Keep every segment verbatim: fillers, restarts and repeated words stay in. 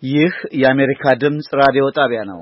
ይህ የአሜሪካ ድምጽ ራዲዮ ጣቢያ ነው።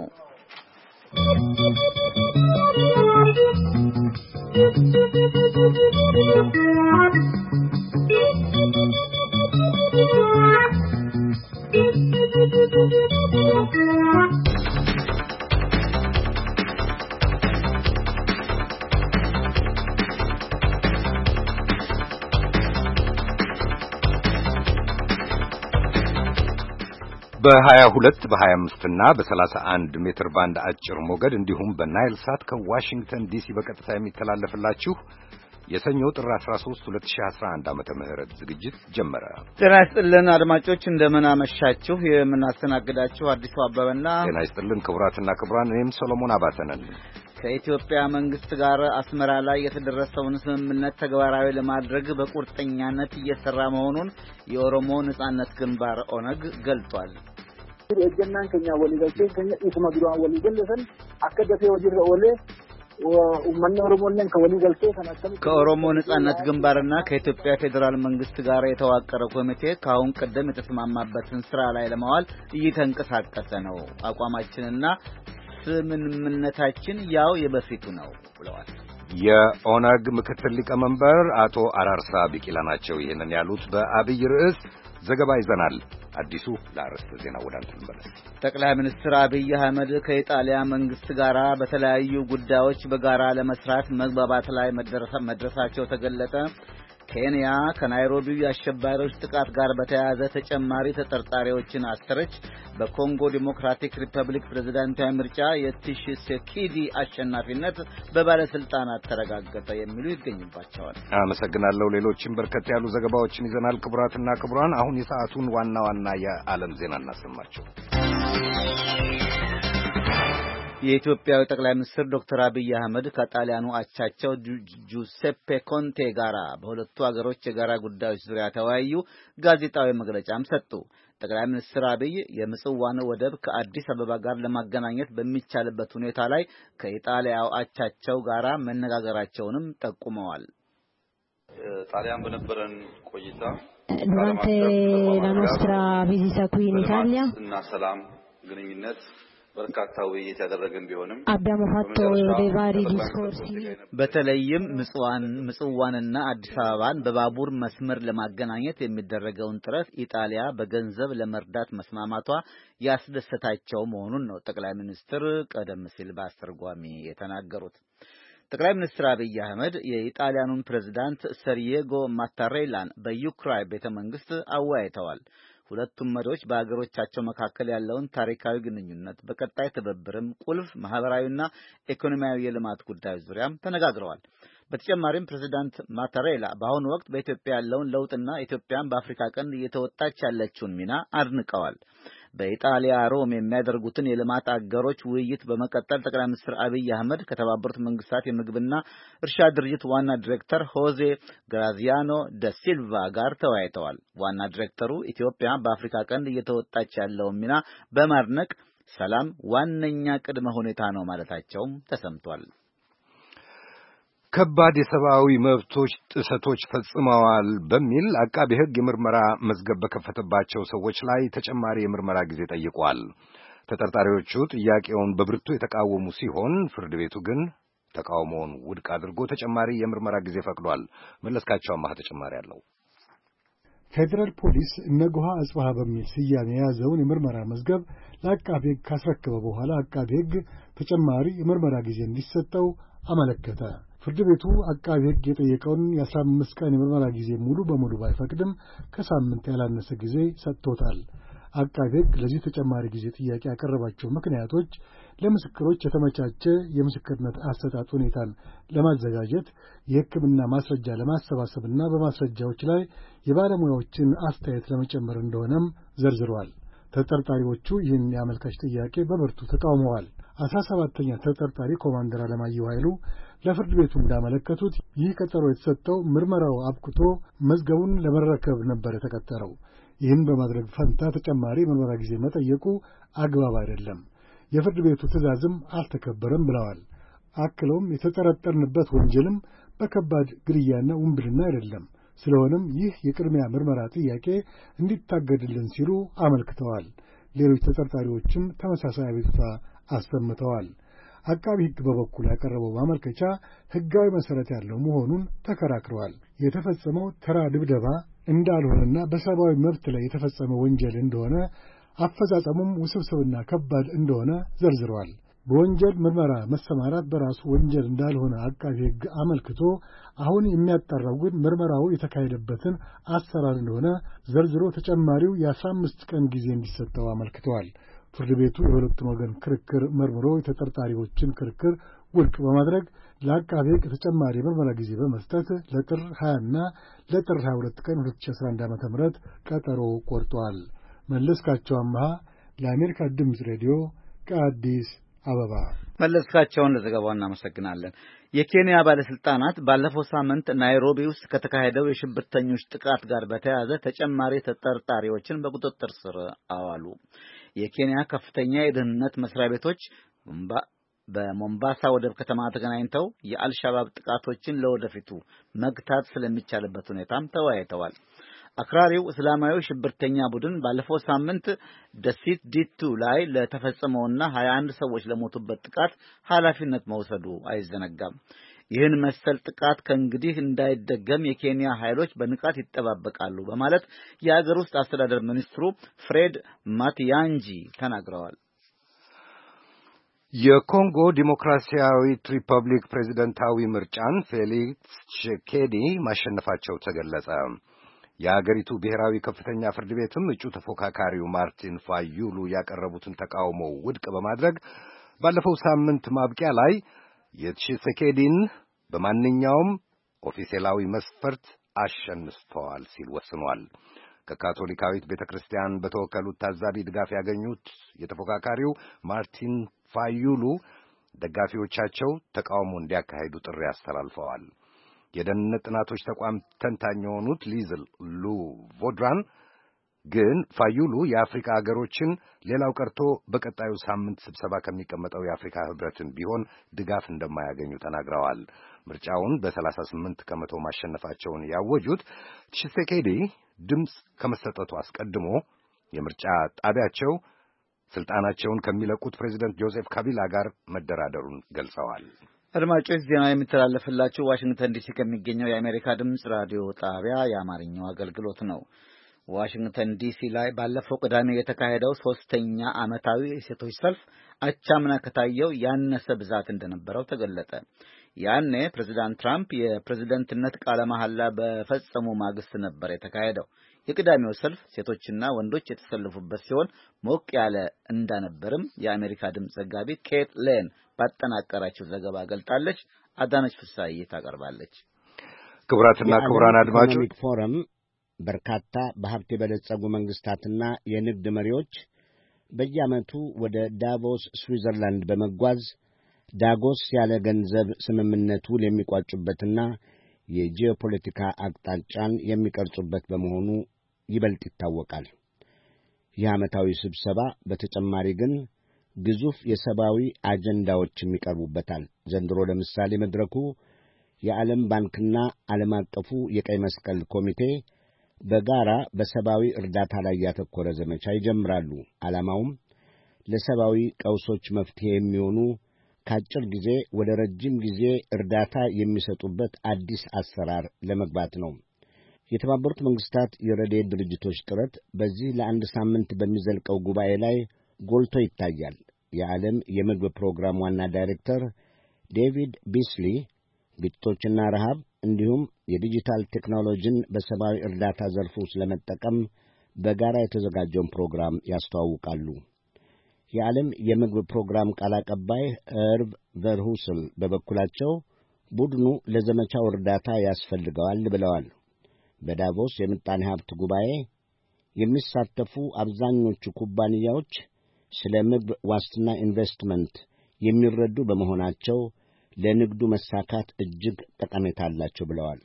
በሀያ ሁለት በሀያ አምስት እና በሰላሳ አንድ ሜትር ባንድ አጭር ሞገድ እንዲሁም በናይል ሳት ከዋሽንግተን ዲሲ በቀጥታ የሚተላለፍላችሁ የሰኞ ጥር አስራ ሶስት ሁለት ሺህ አስራ አንድ ዓመተ ምህረት ዝግጅት ጀመረ። ጤና ይስጥልን አድማጮች፣ እንደምን አመሻችሁ። የምናስተናግዳችሁ አዲሱ አበበና ጤና ይስጥልን ክቡራትና ክቡራን፣ እኔም ሰሎሞን አባተ ነን። ከኢትዮጵያ መንግስት ጋር አስመራ ላይ የተደረሰውን ስምምነት ተግባራዊ ለማድረግ በቁርጠኛነት እየሰራ መሆኑን የኦሮሞ ነጻነት ግንባር ኦነግ ገልጧል። የጀናን ከኛ ወሊደች ከኛ ኢስማ ዱራ ወሊደልሰን አከደፈ ወጅረ ወለ ወመን ኦሮሞን ከወሊደልሰ ከናተም ከኦሮሞ ነጻነት ግንባርና ከኢትዮጵያ ፌዴራል መንግስት ጋር የተዋቀረው ኮሚቴ ካሁን ቀደም የተስማማበትን ስራ ላይ ለማዋል እየተንቀሳቀሰ ነው። አቋማችንና ስምምነታችን ያው የበፊቱ ነው ብለዋል። የኦነግ ምክትል ሊቀመንበር አቶ አራርሳ ቢቂላ ናቸው ይህንን ያሉት። በአብይ ርዕስ ዘገባ ይዘናል። አዲሱ ለአርዕስተ ዜና ወዳንተ እንመለስ። ጠቅላይ ሚኒስትር አብይ አህመድ ከኢጣሊያ መንግስት ጋር በተለያዩ ጉዳዮች በጋራ ለመስራት መግባባት ላይ መድረሳቸው ተገለጠ። ኬንያ ከናይሮቢ አሸባሪዎች ጥቃት ጋር በተያያዘ ተጨማሪ ተጠርጣሪዎችን አሰረች። በኮንጎ ዲሞክራቲክ ሪፐብሊክ ፕሬዝዳንታዊ ምርጫ የቲሺሴኪዲ አሸናፊነት በባለስልጣናት ተረጋገጠ የሚሉ ይገኙባቸዋል። አመሰግናለሁ። ሌሎችም በርከት ያሉ ዘገባዎችን ይዘናል። ክቡራትና ክቡራን፣ አሁን የሰዓቱን ዋና ዋና የዓለም ዜና እናሰማቸው። የኢትዮጵያው ጠቅላይ ሚኒስትር ዶክተር አብይ አህመድ ከጣሊያኑ አቻቸው ጁሴፔ ኮንቴ ጋራ በሁለቱ ሀገሮች የጋራ ጉዳዮች ዙሪያ ተወያዩ። ጋዜጣዊ መግለጫም ሰጡ። ጠቅላይ ሚኒስትር አብይ የምጽዋን ወደብ ከአዲስ አበባ ጋር ለማገናኘት በሚቻልበት ሁኔታ ላይ ከኢጣሊያው አቻቸው ጋራ መነጋገራቸውንም ጠቁመዋል። ጣሊያን በነበረን ቆይታ durante la nostra visita qui in Italia እና ሰላም ግንኙነት በርካታ ውይይት ያደረግን ቢሆንም abbiamo fatto dei vari discorsi በተለይም ምጽዋን ምጽዋንና አዲስ አበባን በባቡር መስመር ለማገናኘት የሚደረገውን ጥረት ኢጣሊያ በገንዘብ ለመርዳት መስማማቷ ያስደሰታቸው መሆኑን ነው ጠቅላይ ሚኒስትር ቀደም ሲል በአስተርጓሚ የተናገሩት። ጠቅላይ ሚኒስትር አብይ አህመድ የኢጣሊያኑን ፕሬዝዳንት ሰርዬጎ ማታሬላን በዩክራይን ቤተመንግስት አወያይተዋል። ሁለቱም መሪዎች በአገሮቻቸው መካከል ያለውን ታሪካዊ ግንኙነት፣ በቀጣይ ትብብርም ቁልፍ ማህበራዊና ኢኮኖሚያዊ የልማት ጉዳዮች ዙሪያም ተነጋግረዋል። በተጨማሪም ፕሬዝዳንት ማታሬላ በአሁኑ ወቅት በኢትዮጵያ ያለውን ለውጥና ኢትዮጵያን በአፍሪካ ቀንድ እየተወጣች ያለችውን ሚና አድንቀዋል። በኢጣሊያ ሮም የሚያደርጉትን የልማት አገሮች ውይይት በመቀጠል ጠቅላይ ሚኒስትር አብይ አህመድ ከተባበሩት መንግስታት የምግብና እርሻ ድርጅት ዋና ዲሬክተር ሆዜ ግራዚያኖ ደ ሲልቫ ጋር ተወያይተዋል። ዋና ዲሬክተሩ ኢትዮጵያ በአፍሪካ ቀንድ እየተወጣች ያለውን ሚና በማድነቅ ሰላም ዋነኛ ቅድመ ሁኔታ ነው ማለታቸውም ተሰምቷል። ከባድ የሰብአዊ መብቶች ጥሰቶች ፈጽመዋል በሚል አቃቤ ሕግ የምርመራ መዝገብ በከፈተባቸው ሰዎች ላይ ተጨማሪ የምርመራ ጊዜ ጠይቋል። ተጠርጣሪዎቹ ጥያቄውን በብርቱ የተቃወሙ ሲሆን ፍርድ ቤቱ ግን ተቃውሞውን ውድቅ አድርጎ ተጨማሪ የምርመራ ጊዜ ፈቅዷል። መለስካቸው አማህ ተጨማሪ አለው። ፌደራል ፖሊስ እነጎሃ አጽባሃ በሚል ስያሜ የያዘውን የምርመራ መዝገብ ለአቃቤ ሕግ ካስረከበ በኋላ አቃቤ ሕግ ተጨማሪ የምርመራ ጊዜ እንዲሰጠው አመለከተ። ፍርድ ቤቱ አቃቤ ሕግ የጠየቀውን የአስራ አምስት ቀን የምርመራ ጊዜ ሙሉ በሙሉ ባይፈቅድም ከሳምንት ያላነሰ ጊዜ ሰጥቶታል። አቃቤ ሕግ ለዚህ ተጨማሪ ጊዜ ጥያቄ ያቀረባቸው ምክንያቶች ለምስክሮች የተመቻቸ የምስክርነት አሰጣጥ ሁኔታን ለማዘጋጀት፣ የሕክምና ማስረጃ ለማሰባሰብና በማስረጃዎች ላይ የባለሙያዎችን አስተያየት ለመጨመር እንደሆነም ዘርዝሯል። ተጠርጣሪዎቹ ይህን የአመልካች ጥያቄ በብርቱ ተቃውመዋል። አስራ ሰባተኛ ተጠርጣሪ ኮማንደር አለማየሁ ኃይሉ ለፍርድ ቤቱ እንዳመለከቱት ይህ ቀጠሮ የተሰጠው ምርመራው አብቅቶ መዝገቡን ለመረከብ ነበር የተቀጠረው። ይህን በማድረግ ፈንታ ተጨማሪ ምርመራ ጊዜ መጠየቁ አግባብ አይደለም፣ የፍርድ ቤቱ ትዕዛዝም አልተከበረም ብለዋል። አክለውም የተጠረጠርንበት ወንጀልም በከባድ ግድያና ውንብድና አይደለም፣ ስለሆነም ይህ የቅድሚያ ምርመራ ጥያቄ እንዲታገድልን ሲሉ አመልክተዋል። ሌሎች ተጠርጣሪዎችም ተመሳሳይ አቤቱታ አሰምተዋል። አቃቢ ሕግ በበኩሉ ያቀረበው ማመልከቻ ሕጋዊ መሠረት ያለው መሆኑን ተከራክረዋል። የተፈጸመው ተራ ድብደባ እንዳልሆነና በሰብአዊ መብት ላይ የተፈጸመ ወንጀል እንደሆነ አፈጻጸሙም ውስብስብና ከባድ እንደሆነ ዘርዝረዋል። በወንጀል ምርመራ መሰማራት በራሱ ወንጀል እንዳልሆነ አቃቢ ሕግ አመልክቶ አሁን የሚያጣራው ግን ምርመራው የተካሄደበትን አሰራር እንደሆነ ዘርዝሮ ተጨማሪው የአስራ አምስት ቀን ጊዜ እንዲሰጠው አመልክተዋል። ፍርድ ቤቱ የሁለቱን ወገን ክርክር መርምሮ የተጠርጣሪዎችን ክርክር ውድቅ በማድረግ ለአቃቢ ሕግ ተጨማሪ ምርመራ ጊዜ በመስጠት ለጥር ሃያ እና ለጥር ሃያ ሁለት ቀን ሁለት ሺህ አስራ አንድ ዓመተ ምህረት ቀጠሮ ቆርጧል። መለስካቸው አምሃ ለአሜሪካ ድምፅ ሬዲዮ ከአዲስ አበባ። መለስካቸውን ለዘገባው እናመሰግናለን። የኬንያ ባለስልጣናት ባለፈው ሳምንት ናይሮቢ ውስጥ ከተካሄደው የሽብርተኞች ጥቃት ጋር በተያያዘ ተጨማሪ ተጠርጣሪዎችን በቁጥጥር ስር አዋሉ። የኬንያ ከፍተኛ የደህንነት መስሪያ ቤቶች በሞምባሳ ወደብ ከተማ ተገናኝተው የአልሻባብ ጥቃቶችን ለወደፊቱ መግታት ስለሚቻልበት ሁኔታም ተወያይተዋል። አክራሪው እስላማዊ ሽብርተኛ ቡድን ባለፈው ሳምንት ደሲት ዲቱ ላይ ለተፈጸመውና ሃያ አንድ ሰዎች ለሞቱበት ጥቃት ኃላፊነት መውሰዱ አይዘነጋም። ይህን መሰል ጥቃት ከእንግዲህ እንዳይደገም የኬንያ ኃይሎች በንቃት ይጠባበቃሉ በማለት የአገር ውስጥ አስተዳደር ሚኒስትሩ ፍሬድ ማቲያንጂ ተናግረዋል። የኮንጎ ዲሞክራሲያዊት ሪፐብሊክ ፕሬዝዳንታዊ ምርጫን ፌሊክስ ቺሴኬዲ ማሸነፋቸው ተገለጸ። የአገሪቱ ብሔራዊ ከፍተኛ ፍርድ ቤትም እጩ ተፎካካሪው ማርቲን ፋዩሉ ያቀረቡትን ተቃውሞ ውድቅ በማድረግ ባለፈው ሳምንት ማብቂያ ላይ የቺሴኬዲን በማንኛውም ኦፊሴላዊ መስፈርት አሸንፈዋል ሲል ወስኗል። ከካቶሊካዊት ቤተክርስቲያን በተወከሉት ታዛቢ ድጋፍ ያገኙት የተፎካካሪው ማርቲን ፋዩሉ ደጋፊዎቻቸው ተቃውሞ እንዲያካሂዱ ጥሪ አስተላልፈዋል። የደህንነት ጥናቶች ተቋም ተንታኝ የሆኑት ሊዝል ሉ ቮድራን ግን ፋዩሉ የአፍሪካ ሀገሮችን ሌላው ቀርቶ በቀጣዩ ሳምንት ስብሰባ ከሚቀመጠው የአፍሪካ ህብረትን ቢሆን ድጋፍ እንደማያገኙ ተናግረዋል። ምርጫውን በሰላሳ ስምንት ከመቶ ማሸነፋቸውን ያወጁት ቺሴኬዲ ድምፅ ከመሰጠቱ አስቀድሞ የምርጫ ጣቢያቸው ስልጣናቸውን ከሚለቁት ፕሬዚደንት ጆሴፍ ካቢላ ጋር መደራደሩን ገልጸዋል። አድማጮች ዜና የሚተላለፍላችሁ ዋሽንግተን ዲሲ ከሚገኘው የአሜሪካ ድምፅ ራዲዮ ጣቢያ የአማርኛው አገልግሎት ነው። ዋሽንግተን ዲሲ ላይ ባለፈው ቅዳሜ የተካሄደው ሶስተኛ ዓመታዊ የሴቶች ሰልፍ አቻምና ከታየው ያነሰ ብዛት እንደነበረው ተገለጠ። ያኔ ፕሬዝዳንት ትራምፕ የፕሬዝዳንትነት ቃለ መሐላ በፈጸሙ ማግስት ነበር የተካሄደው። የቅዳሜው ሰልፍ ሴቶችና ወንዶች የተሰለፉበት ሲሆን ሞቅ ያለ እንደነበርም የአሜሪካ ድምፅ ዘጋቢ ኬት ሌን ባጠናቀረችው ዘገባ ገልጣለች። አዳነች ፍሳዬ ታቀርባለች። ክቡራትና ክቡራን አድማጮች ፎረም በርካታ በሀብት የበለጸጉ መንግስታትና የንግድ መሪዎች በየዓመቱ ወደ ዳቮስ ስዊዘርላንድ በመጓዝ ዳጎስ ያለ ገንዘብ ስምምነቱን የሚቋጩበትና የጂኦፖለቲካ አቅጣጫን የሚቀርጹበት በመሆኑ ይበልጥ ይታወቃል። ይህ ዓመታዊ ስብሰባ በተጨማሪ ግን ግዙፍ የሰብአዊ አጀንዳዎችም ይቀርቡበታል። ዘንድሮ ለምሳሌ መድረኩ የዓለም ባንክና ዓለም አቀፉ የቀይ መስቀል ኮሚቴ በጋራ በሰብአዊ እርዳታ ላይ ያተኮረ ዘመቻ ይጀምራሉ። ዓላማውም ለሰብአዊ ቀውሶች መፍትሄ የሚሆኑ ከአጭር ጊዜ ወደ ረጅም ጊዜ እርዳታ የሚሰጡበት አዲስ አሰራር ለመግባት ነው። የተባበሩት መንግስታት የረድኤት ድርጅቶች ጥረት በዚህ ለአንድ ሳምንት በሚዘልቀው ጉባኤ ላይ ጎልቶ ይታያል። የዓለም የምግብ ፕሮግራም ዋና ዳይሬክተር ዴቪድ ቢስሊ ግጭቶችና ረሃብ እንዲሁም የዲጂታል ቴክኖሎጂን በሰብአዊ እርዳታ ዘርፉ ስለመጠቀም በጋራ የተዘጋጀውን ፕሮግራም ያስተዋውቃሉ። የዓለም የምግብ ፕሮግራም ቃል አቀባይ እርቭ ቨርሁስል በበኩላቸው ቡድኑ ለዘመቻው እርዳታ ያስፈልገዋል ብለዋል። በዳቮስ የምጣኔ ሀብት ጉባኤ የሚሳተፉ አብዛኞቹ ኩባንያዎች ስለ ምግብ ዋስትና ኢንቨስትመንት የሚረዱ በመሆናቸው ለንግዱ መሳካት እጅግ ጠቀሜታ አላቸው ብለዋል።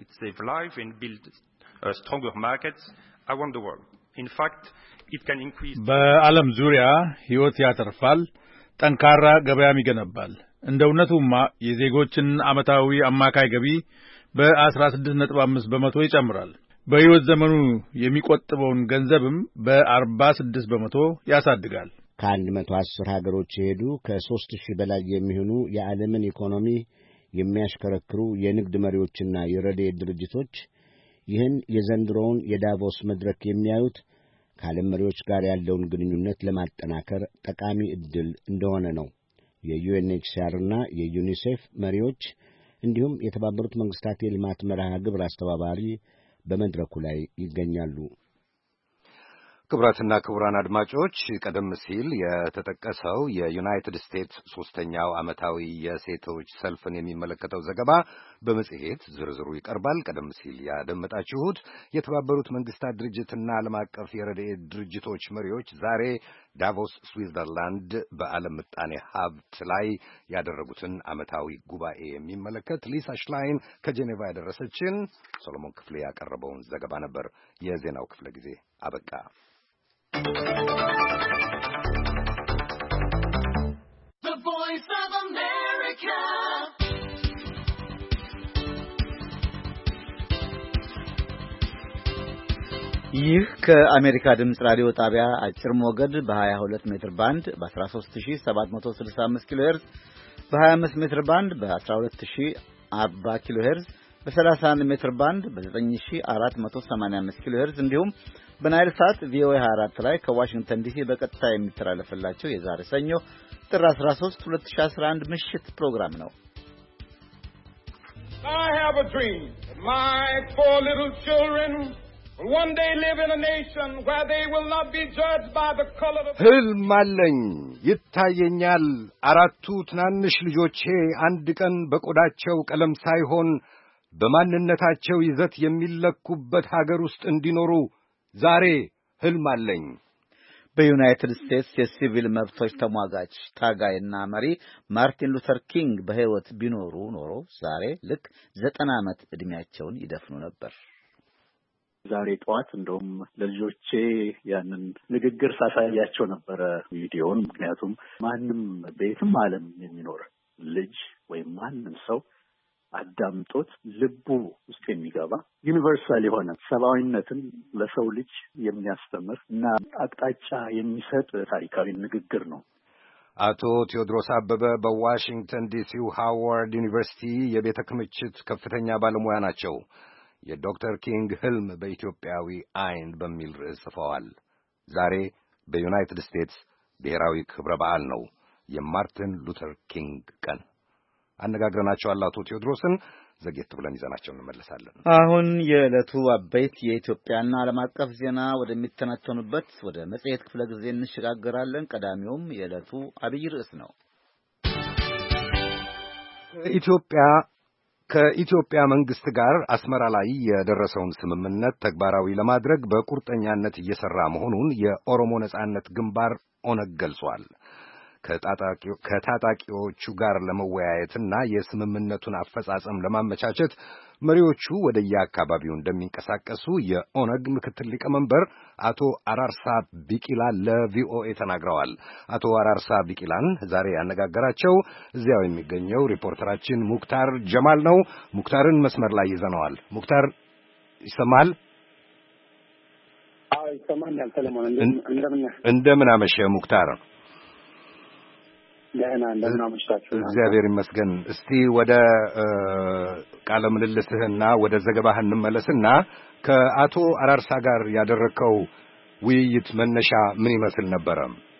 በዓለም ዙሪያ ሕይወት ያተርፋል፣ ጠንካራ ገበያም ይገነባል። እንደ እውነቱማ የዜጎችን ዓመታዊ አማካይ ገቢ በአስራ ስድስት ነጥብ አምስት በመቶ ይጨምራል። በሕይወት ዘመኑ የሚቆጥበውን ገንዘብም በአርባ ስድስት በመቶ ያሳድጋል። ከአንድ መቶ አስር ሀገሮች የሄዱ ከሦስት ሺህ በላይ የሚሆኑ የዓለምን ኢኮኖሚ የሚያሽከረክሩ የንግድ መሪዎችና የረድኤት ድርጅቶች ይህን የዘንድሮውን የዳቮስ መድረክ የሚያዩት ከዓለም መሪዎች ጋር ያለውን ግንኙነት ለማጠናከር ጠቃሚ ዕድል እንደሆነ ነው። የዩኤንኤችሲአርና የዩኒሴፍ መሪዎች እንዲሁም የተባበሩት መንግሥታት የልማት መርሃ ግብር አስተባባሪ በመድረኩ ላይ ይገኛሉ። ክቡራትና ክቡራን አድማጮች ቀደም ሲል የተጠቀሰው የዩናይትድ ስቴትስ ሶስተኛው ዓመታዊ የሴቶች ሰልፍን የሚመለከተው ዘገባ በመጽሔት ዝርዝሩ ይቀርባል። ቀደም ሲል ያደመጣችሁት የተባበሩት መንግስታት ድርጅትና ዓለም አቀፍ የረድኤት ድርጅቶች መሪዎች ዛሬ ዳቮስ ስዊዘርላንድ በዓለም ምጣኔ ሀብት ላይ ያደረጉትን ዓመታዊ ጉባኤ የሚመለከት ሊሳ ሽላይን ከጄኔቫ ያደረሰችን ሰሎሞን ክፍሌ ያቀረበውን ዘገባ ነበር። የዜናው ክፍለ ጊዜ አበቃ። The Voice of America. ይህ ከአሜሪካ ድምጽ ራዲዮ ጣቢያ አጭር ሞገድ በ22 ሜትር ባንድ በ13765 ኪሎ ሄርዝ በ25 ሜትር ባንድ በ12040 ኪሎ ሄርዝ በ31 ሜትር ባንድ በ9485 ኪሎ ሄርዝ እንዲሁም በናይል ሳት ቪኦኤ ሃያ አራት ላይ ከዋሽንግተን ዲሲ በቀጥታ የሚተላለፍላችሁ የዛሬ ሰኞ ጥር አስራ ሶስት ሁለት ሺህ አስራ አንድ ምሽት ፕሮግራም ነው። I have a dream. My four little children will one day live in a nation where they will not be judged by the color of ህልም አለኝ ይታየኛል። አራቱ ትናንሽ ልጆቼ አንድ ቀን በቆዳቸው ቀለም ሳይሆን በማንነታቸው ይዘት የሚለኩበት ሀገር ውስጥ እንዲኖሩ ዛሬ ህልም አለኝ። በዩናይትድ ስቴትስ የሲቪል መብቶች ተሟጋች ታጋይና መሪ ማርቲን ሉተር ኪንግ በሕይወት ቢኖሩ ኖሮ ዛሬ ልክ ዘጠና ዓመት ዕድሜያቸውን ይደፍኑ ነበር። ዛሬ ጠዋት እንደውም ለልጆቼ ያንን ንግግር ሳሳያቸው ነበረ ቪዲዮውን። ምክንያቱም ማንም በየትም ዓለም የሚኖር ልጅ ወይም ማንም ሰው አዳምጦት ልቡ ውስጥ የሚገባ ዩኒቨርሳል የሆነ ሰብአዊነትን ለሰው ልጅ የሚያስተምር እና አቅጣጫ የሚሰጥ ታሪካዊ ንግግር ነው። አቶ ቴዎድሮስ አበበ በዋሽንግተን ዲሲው ሃዋርድ ዩኒቨርሲቲ የቤተ ክምችት ከፍተኛ ባለሙያ ናቸው። የዶክተር ኪንግ ህልም በኢትዮጵያዊ አይን በሚል ርዕስ ጽፈዋል። ዛሬ በዩናይትድ ስቴትስ ብሔራዊ ክብረ በዓል ነው፣ የማርቲን ሉተር ኪንግ ቀን። አነጋግረናቸዋል አቶ ቴዎድሮስን። ዘጌት ብለን ይዘናቸው እንመለሳለን። አሁን የዕለቱ አበይት የኢትዮጵያና ዓለም አቀፍ ዜና ወደሚተነተኑበት ወደ መጽሔት ክፍለ ጊዜ እንሸጋገራለን። ቀዳሚውም የዕለቱ አብይ ርዕስ ነው። ኢትዮጵያ ከኢትዮጵያ መንግስት ጋር አስመራ ላይ የደረሰውን ስምምነት ተግባራዊ ለማድረግ በቁርጠኛነት እየሰራ መሆኑን የኦሮሞ ነጻነት ግንባር ኦነግ ገልጿል። ከታጣቂዎቹ ጋር ለመወያየትና የስምምነቱን አፈጻጸም ለማመቻቸት መሪዎቹ ወደየአካባቢው እንደሚንቀሳቀሱ የኦነግ ምክትል ሊቀመንበር አቶ አራርሳ ቢቂላ ለቪኦኤ ተናግረዋል። አቶ አራርሳ ቢቂላን ዛሬ ያነጋገራቸው እዚያው የሚገኘው ሪፖርተራችን ሙክታር ጀማል ነው። ሙክታርን መስመር ላይ ይዘነዋል። ሙክታር ይሰማል? አዎ ይሰማኛል። ሰለሞን እንደምን እንደምን አመሸ ሙክታር? ደህና እንደምን አመሻችሁ? እግዚአብሔር ይመስገን። እስቲ ወደ ቃለ ምልልስህና ወደ ዘገባህ እንመለስና ከአቶ አራርሳ ጋር ያደረከው ውይይት መነሻ ምን ይመስል ነበረ?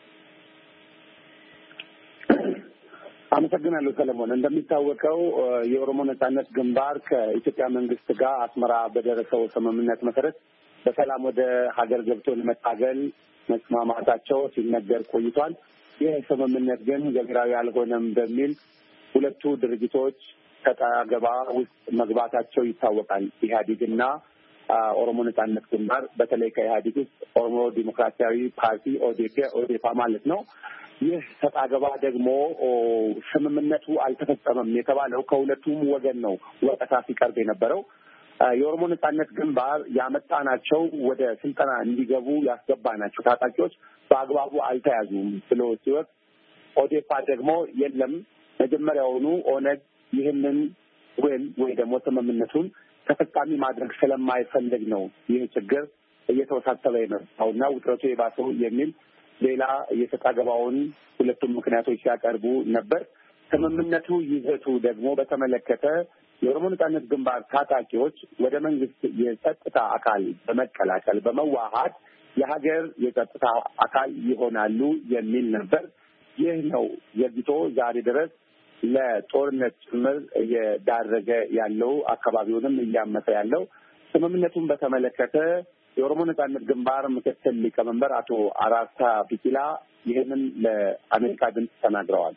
አመሰግናለሁ ሰለሞን። እንደሚታወቀው የኦሮሞ ነጻነት ግንባር ከኢትዮጵያ መንግስት ጋር አስመራ በደረሰው ስምምነት መሰረት በሰላም ወደ ሀገር ገብቶ ለመታገል መስማማታቸው ሲነገር ቆይቷል። ይህ ስምምነት ግን ገቢራዊ አልሆነም በሚል ሁለቱ ድርጅቶች ከጠገባ ውስጥ መግባታቸው ይታወቃል። ኢህአዴግና ኦሮሞ ነጻነት ግንባር በተለይ ከኢህአዴግ ውስጥ ኦሮሞ ዲሞክራሲያዊ ፓርቲ ኦዴፓ ኦዴፓ ማለት ነው። ይህ ተጣገባ ደግሞ ስምምነቱ አልተፈጸመም የተባለው ከሁለቱም ወገን ነው ወቀሳ ሲቀርብ የነበረው። የኦሮሞ ነጻነት ግንባር ያመጣናቸው ወደ ስልጠና እንዲገቡ ያስገባናቸው ታጣቂዎች በአግባቡ አልተያዙም ብሎ ሲወቅ፣ ኦዴፓ ደግሞ የለም መጀመሪያውኑ ኦነግ ይህንን ውል ወይ ደግሞ ስምምነቱን ተጠቃሚ ማድረግ ስለማይፈልግ ነው ይህ ችግር እየተወሳሰበ የመጣውና ውጥረቱ የባሰው የሚል ሌላ የተጣገባውን ሁለቱም ምክንያቶች ሲያቀርቡ ነበር። ስምምነቱ ይዘቱ ደግሞ በተመለከተ የኦሮሞ ነጻነት ግንባር ታጣቂዎች ወደ መንግስት የጸጥታ አካል በመቀላቀል በመዋሃድ የሀገር የጸጥታ አካል ይሆናሉ የሚል ነበር። ይህ ነው ዘግይቶ ዛሬ ድረስ ለጦርነት ጭምር እየዳረገ ያለው አካባቢውንም እያመሰ ያለው። ስምምነቱን በተመለከተ የኦሮሞ ነጻነት ግንባር ምክትል ሊቀመንበር አቶ አራርሳ ቢቂላ ይህንን ለአሜሪካ ድምፅ ተናግረዋል።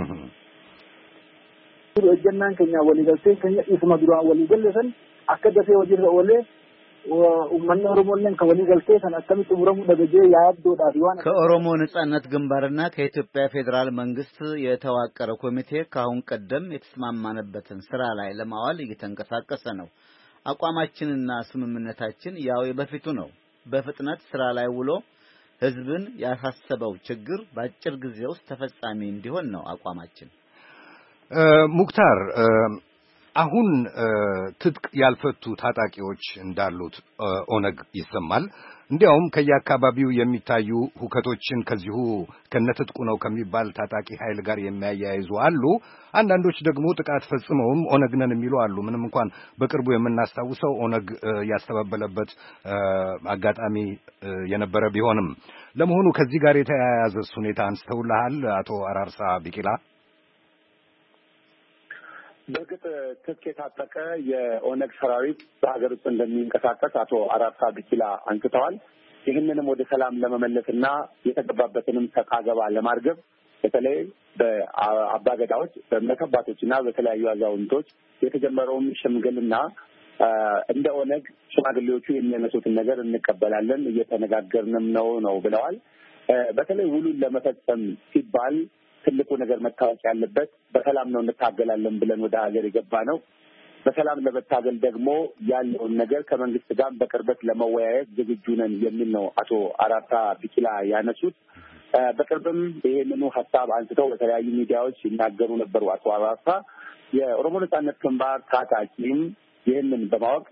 እጀናን ከኛ ወሊገልቴ ከኛ ኢስማ ዱራን ወሊገልሰን አከደፈ ወጅር ወለ ወመን ኦሮሞን ከወሊገልቴ ተናተም ጥብረሙ ደገጀ ያብዶ ዳዲዋን ከኦሮሞ ነጻነት ግንባርና ከኢትዮጵያ ፌዴራል መንግስት የተዋቀረ ኮሚቴ ካሁን ቀደም የተስማማነበትን ስራ ላይ ለማዋል እየተንቀሳቀሰ ነው። አቋማችንና ስምምነታችን ያው የበፊቱ ነው። በፍጥነት ስራ ላይ ውሎ ህዝብን ያሳሰበው ችግር በአጭር ጊዜ ውስጥ ተፈጻሚ እንዲሆን ነው አቋማችን። ሙክታር አሁን ትጥቅ ያልፈቱ ታጣቂዎች እንዳሉት ኦነግ ይሰማል። እንዲያውም ከየአካባቢው የሚታዩ ሁከቶችን ከዚሁ ከነትጥቁ ነው ከሚባል ታጣቂ ኃይል ጋር የሚያያይዙ አሉ። አንዳንዶች ደግሞ ጥቃት ፈጽመውም ኦነግ ነን የሚሉ አሉ። ምንም እንኳን በቅርቡ የምናስታውሰው ኦነግ ያስተባበለበት አጋጣሚ የነበረ ቢሆንም ለመሆኑ ከዚህ ጋር የተያያዘ ሁኔታ አንስተውልሃል አቶ አራርሳ ቢቂላ? በግጥ ትጥቅ የታጠቀ የኦነግ ሰራዊት በሀገር ውስጥ እንደሚንቀሳቀስ አቶ አራርሳ ቢቂላ አንስተዋል። ይህንንም ወደ ሰላም ለመመለስና የተገባበትንም ሰጣ ገባ ለማርገብ በተለይ በአባገዳዎች በመከባቶችና በተለያዩ አዛውንቶች የተጀመረውን ሽምግልና እንደ ኦነግ ሽማግሌዎቹ የሚያነሱትን ነገር እንቀበላለን እየተነጋገርንም ነው ነው ብለዋል። በተለይ ውሉን ለመፈጸም ሲባል ትልቁ ነገር መታወቅ ያለበት በሰላም ነው እንታገላለን ብለን ወደ ሀገር የገባ ነው። በሰላም ለመታገል ደግሞ ያለውን ነገር ከመንግስት ጋር በቅርበት ለመወያየት ዝግጁ ነን የሚል ነው አቶ አራርሳ ቢቂላ ያነሱት። በቅርብም ይሄንኑ ሀሳብ አንስተው በተለያዩ ሚዲያዎች ሲናገሩ ነበሩ አቶ አራርሳ። የኦሮሞ ነጻነት ግንባር ታጣቂም ይህንን በማወቅ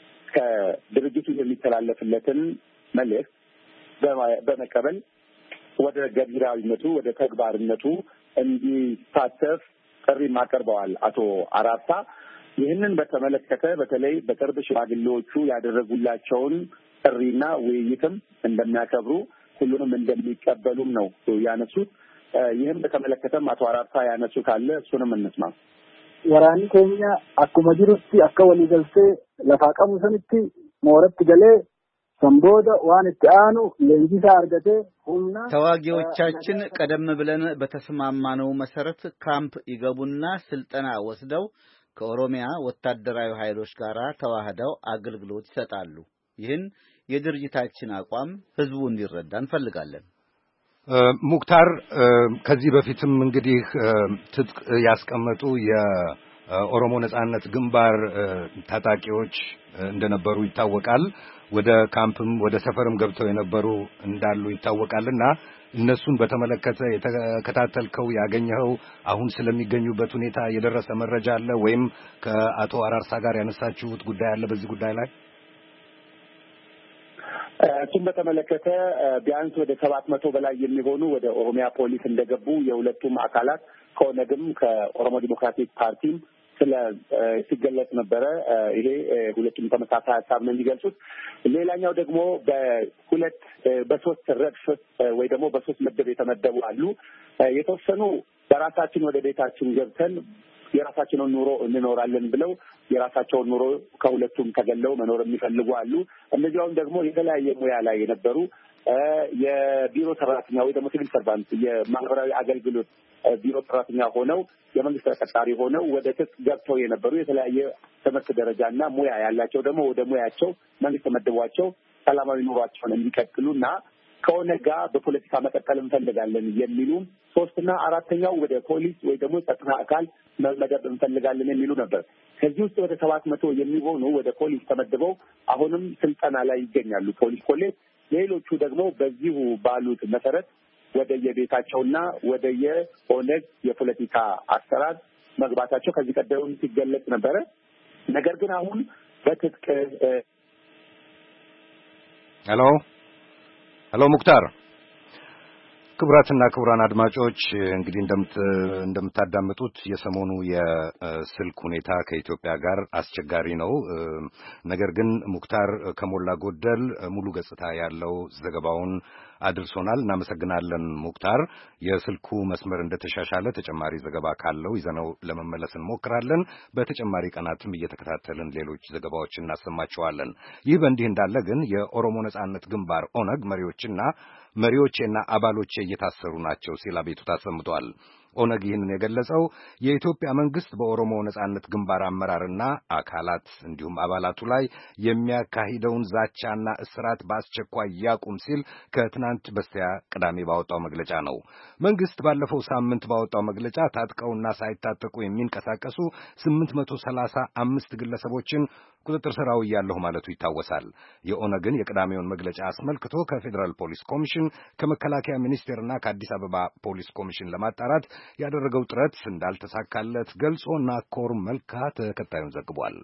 ከድርጅቱ የሚተላለፍለትን መልእክት በመቀበል ወደ ገቢራዊነቱ ወደ ተግባርነቱ እንዲሳተፍ ጥሪ አቅርበዋል አቶ አራርሳ። ይህንን በተመለከተ በተለይ በቅርብ ሽማግሌዎቹ ያደረጉላቸውን ጥሪና ውይይትም እንደሚያከብሩ ሁሉንም እንደሚቀበሉም ነው ያነሱት። ይህም በተመለከተም አቶ አራርሳ ያነሱት አለ። እሱንም እንስማ። ወራኒ ከኛ አኩመ ጅሩቲ አከ ወሊገልቴ ለፋቀሙ ሰንቲ ሞረት ገሌ ሰምቦደ ዋን ተአኑ ለንጂሳ አርገቴ ሁና ተዋጊዎቻችን ቀደም ብለን በተስማማነው መሰረት ካምፕ ይገቡና ስልጠና ወስደው ከኦሮሚያ ወታደራዊ ኃይሎች ጋር ተዋህደው አገልግሎት ይሰጣሉ። ይህን የድርጅታችን አቋም ህዝቡ እንዲረዳ እንፈልጋለን። ሙክታር ከዚህ በፊትም እንግዲህ ትጥቅ ያስቀመጡ የኦሮሞ ነጻነት ግንባር ታጣቂዎች እንደነበሩ ይታወቃል። ወደ ካምፕም ወደ ሰፈርም ገብተው የነበሩ እንዳሉ ይታወቃልና እነሱን በተመለከተ የተከታተልከው ያገኘኸው አሁን ስለሚገኙበት ሁኔታ የደረሰ መረጃ አለ ወይም ከአቶ አራርሳ ጋር ያነሳችሁት ጉዳይ አለ በዚህ ጉዳይ ላይ? እሱን በተመለከተ ቢያንስ ወደ ሰባት መቶ በላይ የሚሆኑ ወደ ኦሮሚያ ፖሊስ እንደገቡ የሁለቱም አካላት ከኦነግም ከኦሮሞ ዲሞክራቲክ ፓርቲም ስለ ሲገለጽ ነበረ። ይሄ ሁለቱም ተመሳሳይ ሀሳብ ነው የሚገልጹት። ሌላኛው ደግሞ በሁለት በሶስት ረድፍ ወይ ደግሞ በሶስት ምድብ የተመደቡ አሉ። የተወሰኑ በራሳችን ወደ ቤታችን ገብተን የራሳችንን ኑሮ እንኖራለን ብለው የራሳቸውን ኑሮ ከሁለቱም ተገለው መኖር የሚፈልጉ አሉ። እነዚያውም ደግሞ የተለያየ ሙያ ላይ የነበሩ የቢሮ ሰራተኛ ወይ ደግሞ ሲቪል ሰርቫንት የማህበራዊ አገልግሎት ቢሮ ሰራተኛ ሆነው የመንግስት ተቀጣሪ ሆነው ወደ ትጥቅ ገብተው የነበሩ የተለያየ ትምህርት ደረጃና ሙያ ያላቸው ደግሞ ወደ ሙያቸው መንግስት መድቧቸው ሰላማዊ ኑሯቸውን እንዲቀጥሉና ከኦነግ ጋር በፖለቲካ መቀጠል እንፈልጋለን የሚሉ ሶስትና አራተኛው ወደ ፖሊስ ወይ ደግሞ ጸጥታ አካል መመደብ እንፈልጋለን የሚሉ ነበር። ከዚህ ውስጥ ወደ ሰባት መቶ የሚሆኑ ወደ ፖሊስ ተመድበው አሁንም ስልጠና ላይ ይገኛሉ ፖሊስ ኮሌጅ። ሌሎቹ ደግሞ በዚሁ ባሉት መሰረት ወደ የቤታቸውና ወደ የኦነግ የፖለቲካ አሰራር መግባታቸው ከዚህ ቀደም ሲገለጽ ነበረ። ነገር ግን አሁን በትጥቅ ሄሎ ሄሎ ሙክታር ክቡራትና ክቡራን አድማጮች እንግዲህ እንደምታዳምጡት የሰሞኑ የስልክ ሁኔታ ከኢትዮጵያ ጋር አስቸጋሪ ነው። ነገር ግን ሙክታር ከሞላ ጎደል ሙሉ ገጽታ ያለው ዘገባውን አድርሶናል። እናመሰግናለን ሙክታር። የስልኩ መስመር እንደተሻሻለ ተጨማሪ ዘገባ ካለው ይዘነው ለመመለስ እንሞክራለን። በተጨማሪ ቀናትም እየተከታተልን ሌሎች ዘገባዎችን እናሰማቸዋለን። ይህ በእንዲህ እንዳለ ግን የኦሮሞ ነጻነት ግንባር ኦነግ መሪዎችና መሪዎችና አባሎች እየታሰሩ ናቸው ሲል አቤቱታ አሰምቷል። ኦነግ ይህንን የገለጸው የኢትዮጵያ መንግስት በኦሮሞ ነጻነት ግንባር አመራርና አካላት እንዲሁም አባላቱ ላይ የሚያካሂደውን ዛቻና እስራት በአስቸኳይ ያቁም ሲል ከትናንት በስቲያ ቅዳሜ ባወጣው መግለጫ ነው። መንግስት ባለፈው ሳምንት ባወጣው መግለጫ ታጥቀውና ሳይታጠቁ የሚንቀሳቀሱ ስምንት መቶ ሰላሳ አምስት ግለሰቦችን ቁጥጥር ስር አውያለሁ ማለቱ ይታወሳል። የኦነግን የቅዳሜውን መግለጫ አስመልክቶ ከፌዴራል ፖሊስ ኮሚሽን ከመከላከያ ሚኒስቴርና ከአዲስ አበባ ፖሊስ ኮሚሽን ለማጣራት ያደረገው ጥረት እንዳልተሳካለት ገልጾ ናኮር መልካ ተከታዩን ዘግቧል።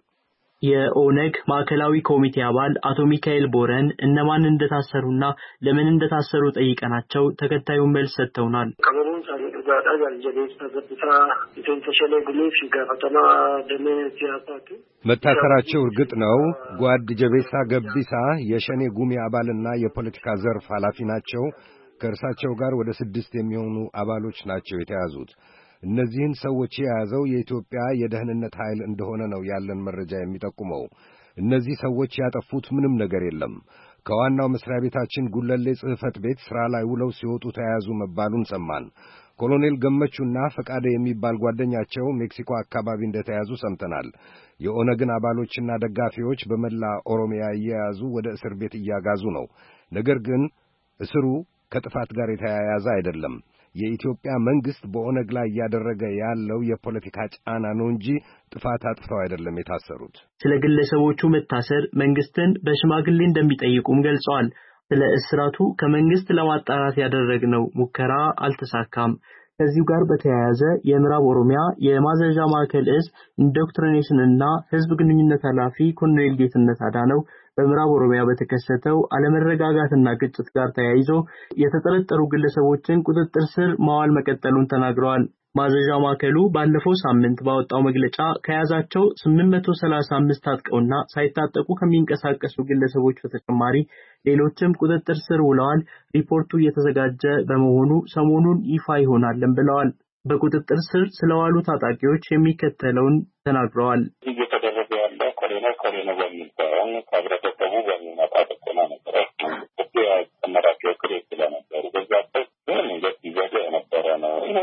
የኦነግ ማዕከላዊ ኮሚቴ አባል አቶ ሚካኤል ቦረን እነማን እንደታሰሩና ለምን እንደታሰሩ ጠይቀናቸው ተከታዩን መልስ ሰጥተውናል። ቀበሩን ሳይዱ ጋር ያልጀለስ ተገብታ ኢንተንሽናል ግሉፍ ይጋፈተና ደሜ ሲያሳቱ መታሰራቸው እርግጥ ነው። ጓድ ጀቤሳ ገቢሳ የሸኔ ጉሚ አባልና የፖለቲካ ዘርፍ ኃላፊ ናቸው። ከእርሳቸው ጋር ወደ ስድስት የሚሆኑ አባሎች ናቸው የተያዙት። እነዚህን ሰዎች የያዘው የኢትዮጵያ የደህንነት ኃይል እንደሆነ ነው ያለን መረጃ የሚጠቁመው። እነዚህ ሰዎች ያጠፉት ምንም ነገር የለም። ከዋናው መስሪያ ቤታችን ጉለሌ ጽሕፈት ቤት ሥራ ላይ ውለው ሲወጡ ተያዙ መባሉን ሰማን። ኮሎኔል ገመቹና ፈቃደ የሚባል ጓደኛቸው ሜክሲኮ አካባቢ እንደተያዙ ሰምተናል። የኦነግን አባሎችና ደጋፊዎች በመላ ኦሮሚያ እየያዙ ወደ እስር ቤት እያጋዙ ነው። ነገር ግን እስሩ ከጥፋት ጋር የተያያዘ አይደለም። የኢትዮጵያ መንግስት በኦነግ ላይ ያደረገ ያለው የፖለቲካ ጫና ነው እንጂ ጥፋት አጥፍተው አይደለም የታሰሩት። ስለ ግለሰቦቹ መታሰር መንግስትን በሽማግሌ እንደሚጠይቁም ገልጸዋል። ስለ እስራቱ ከመንግስት ለማጣራት ያደረግነው ሙከራ አልተሳካም። ከዚሁ ጋር በተያያዘ የምዕራብ ኦሮሚያ የማዘዣ ማዕከል እዝ ኢንዶክትሪኔሽን እና ህዝብ ግንኙነት ኃላፊ ኮሎኔል ጌትነት አዳነው በምዕራብ ኦሮሚያ በተከሰተው አለመረጋጋትና ግጭት ጋር ተያይዞ የተጠረጠሩ ግለሰቦችን ቁጥጥር ስር ማዋል መቀጠሉን ተናግረዋል። ማዘዣ ማዕከሉ ባለፈው ሳምንት ባወጣው መግለጫ ከያዛቸው ስምንት መቶ ሰላሳ አምስት ታጥቀውና ሳይታጠቁ ከሚንቀሳቀሱ ግለሰቦች በተጨማሪ ሌሎችም ቁጥጥር ስር ውለዋል። ሪፖርቱ እየተዘጋጀ በመሆኑ ሰሞኑን ይፋ ይሆናልን ብለዋል። በቁጥጥር ስር ስለዋሉ ታጣቂዎች የሚከተለውን ተናግረዋል። እየተደረገ ያለው ኮሎኔል ኮሎኔል በሚባል ከህብረተሰቡ በሚመጣ ጥቆማ ነበር። ኢትዮጵያ ተመራቂው ክሬት ስለነበሩ በዛበት ምን እየተደረገ የነበረ ነው ይሄ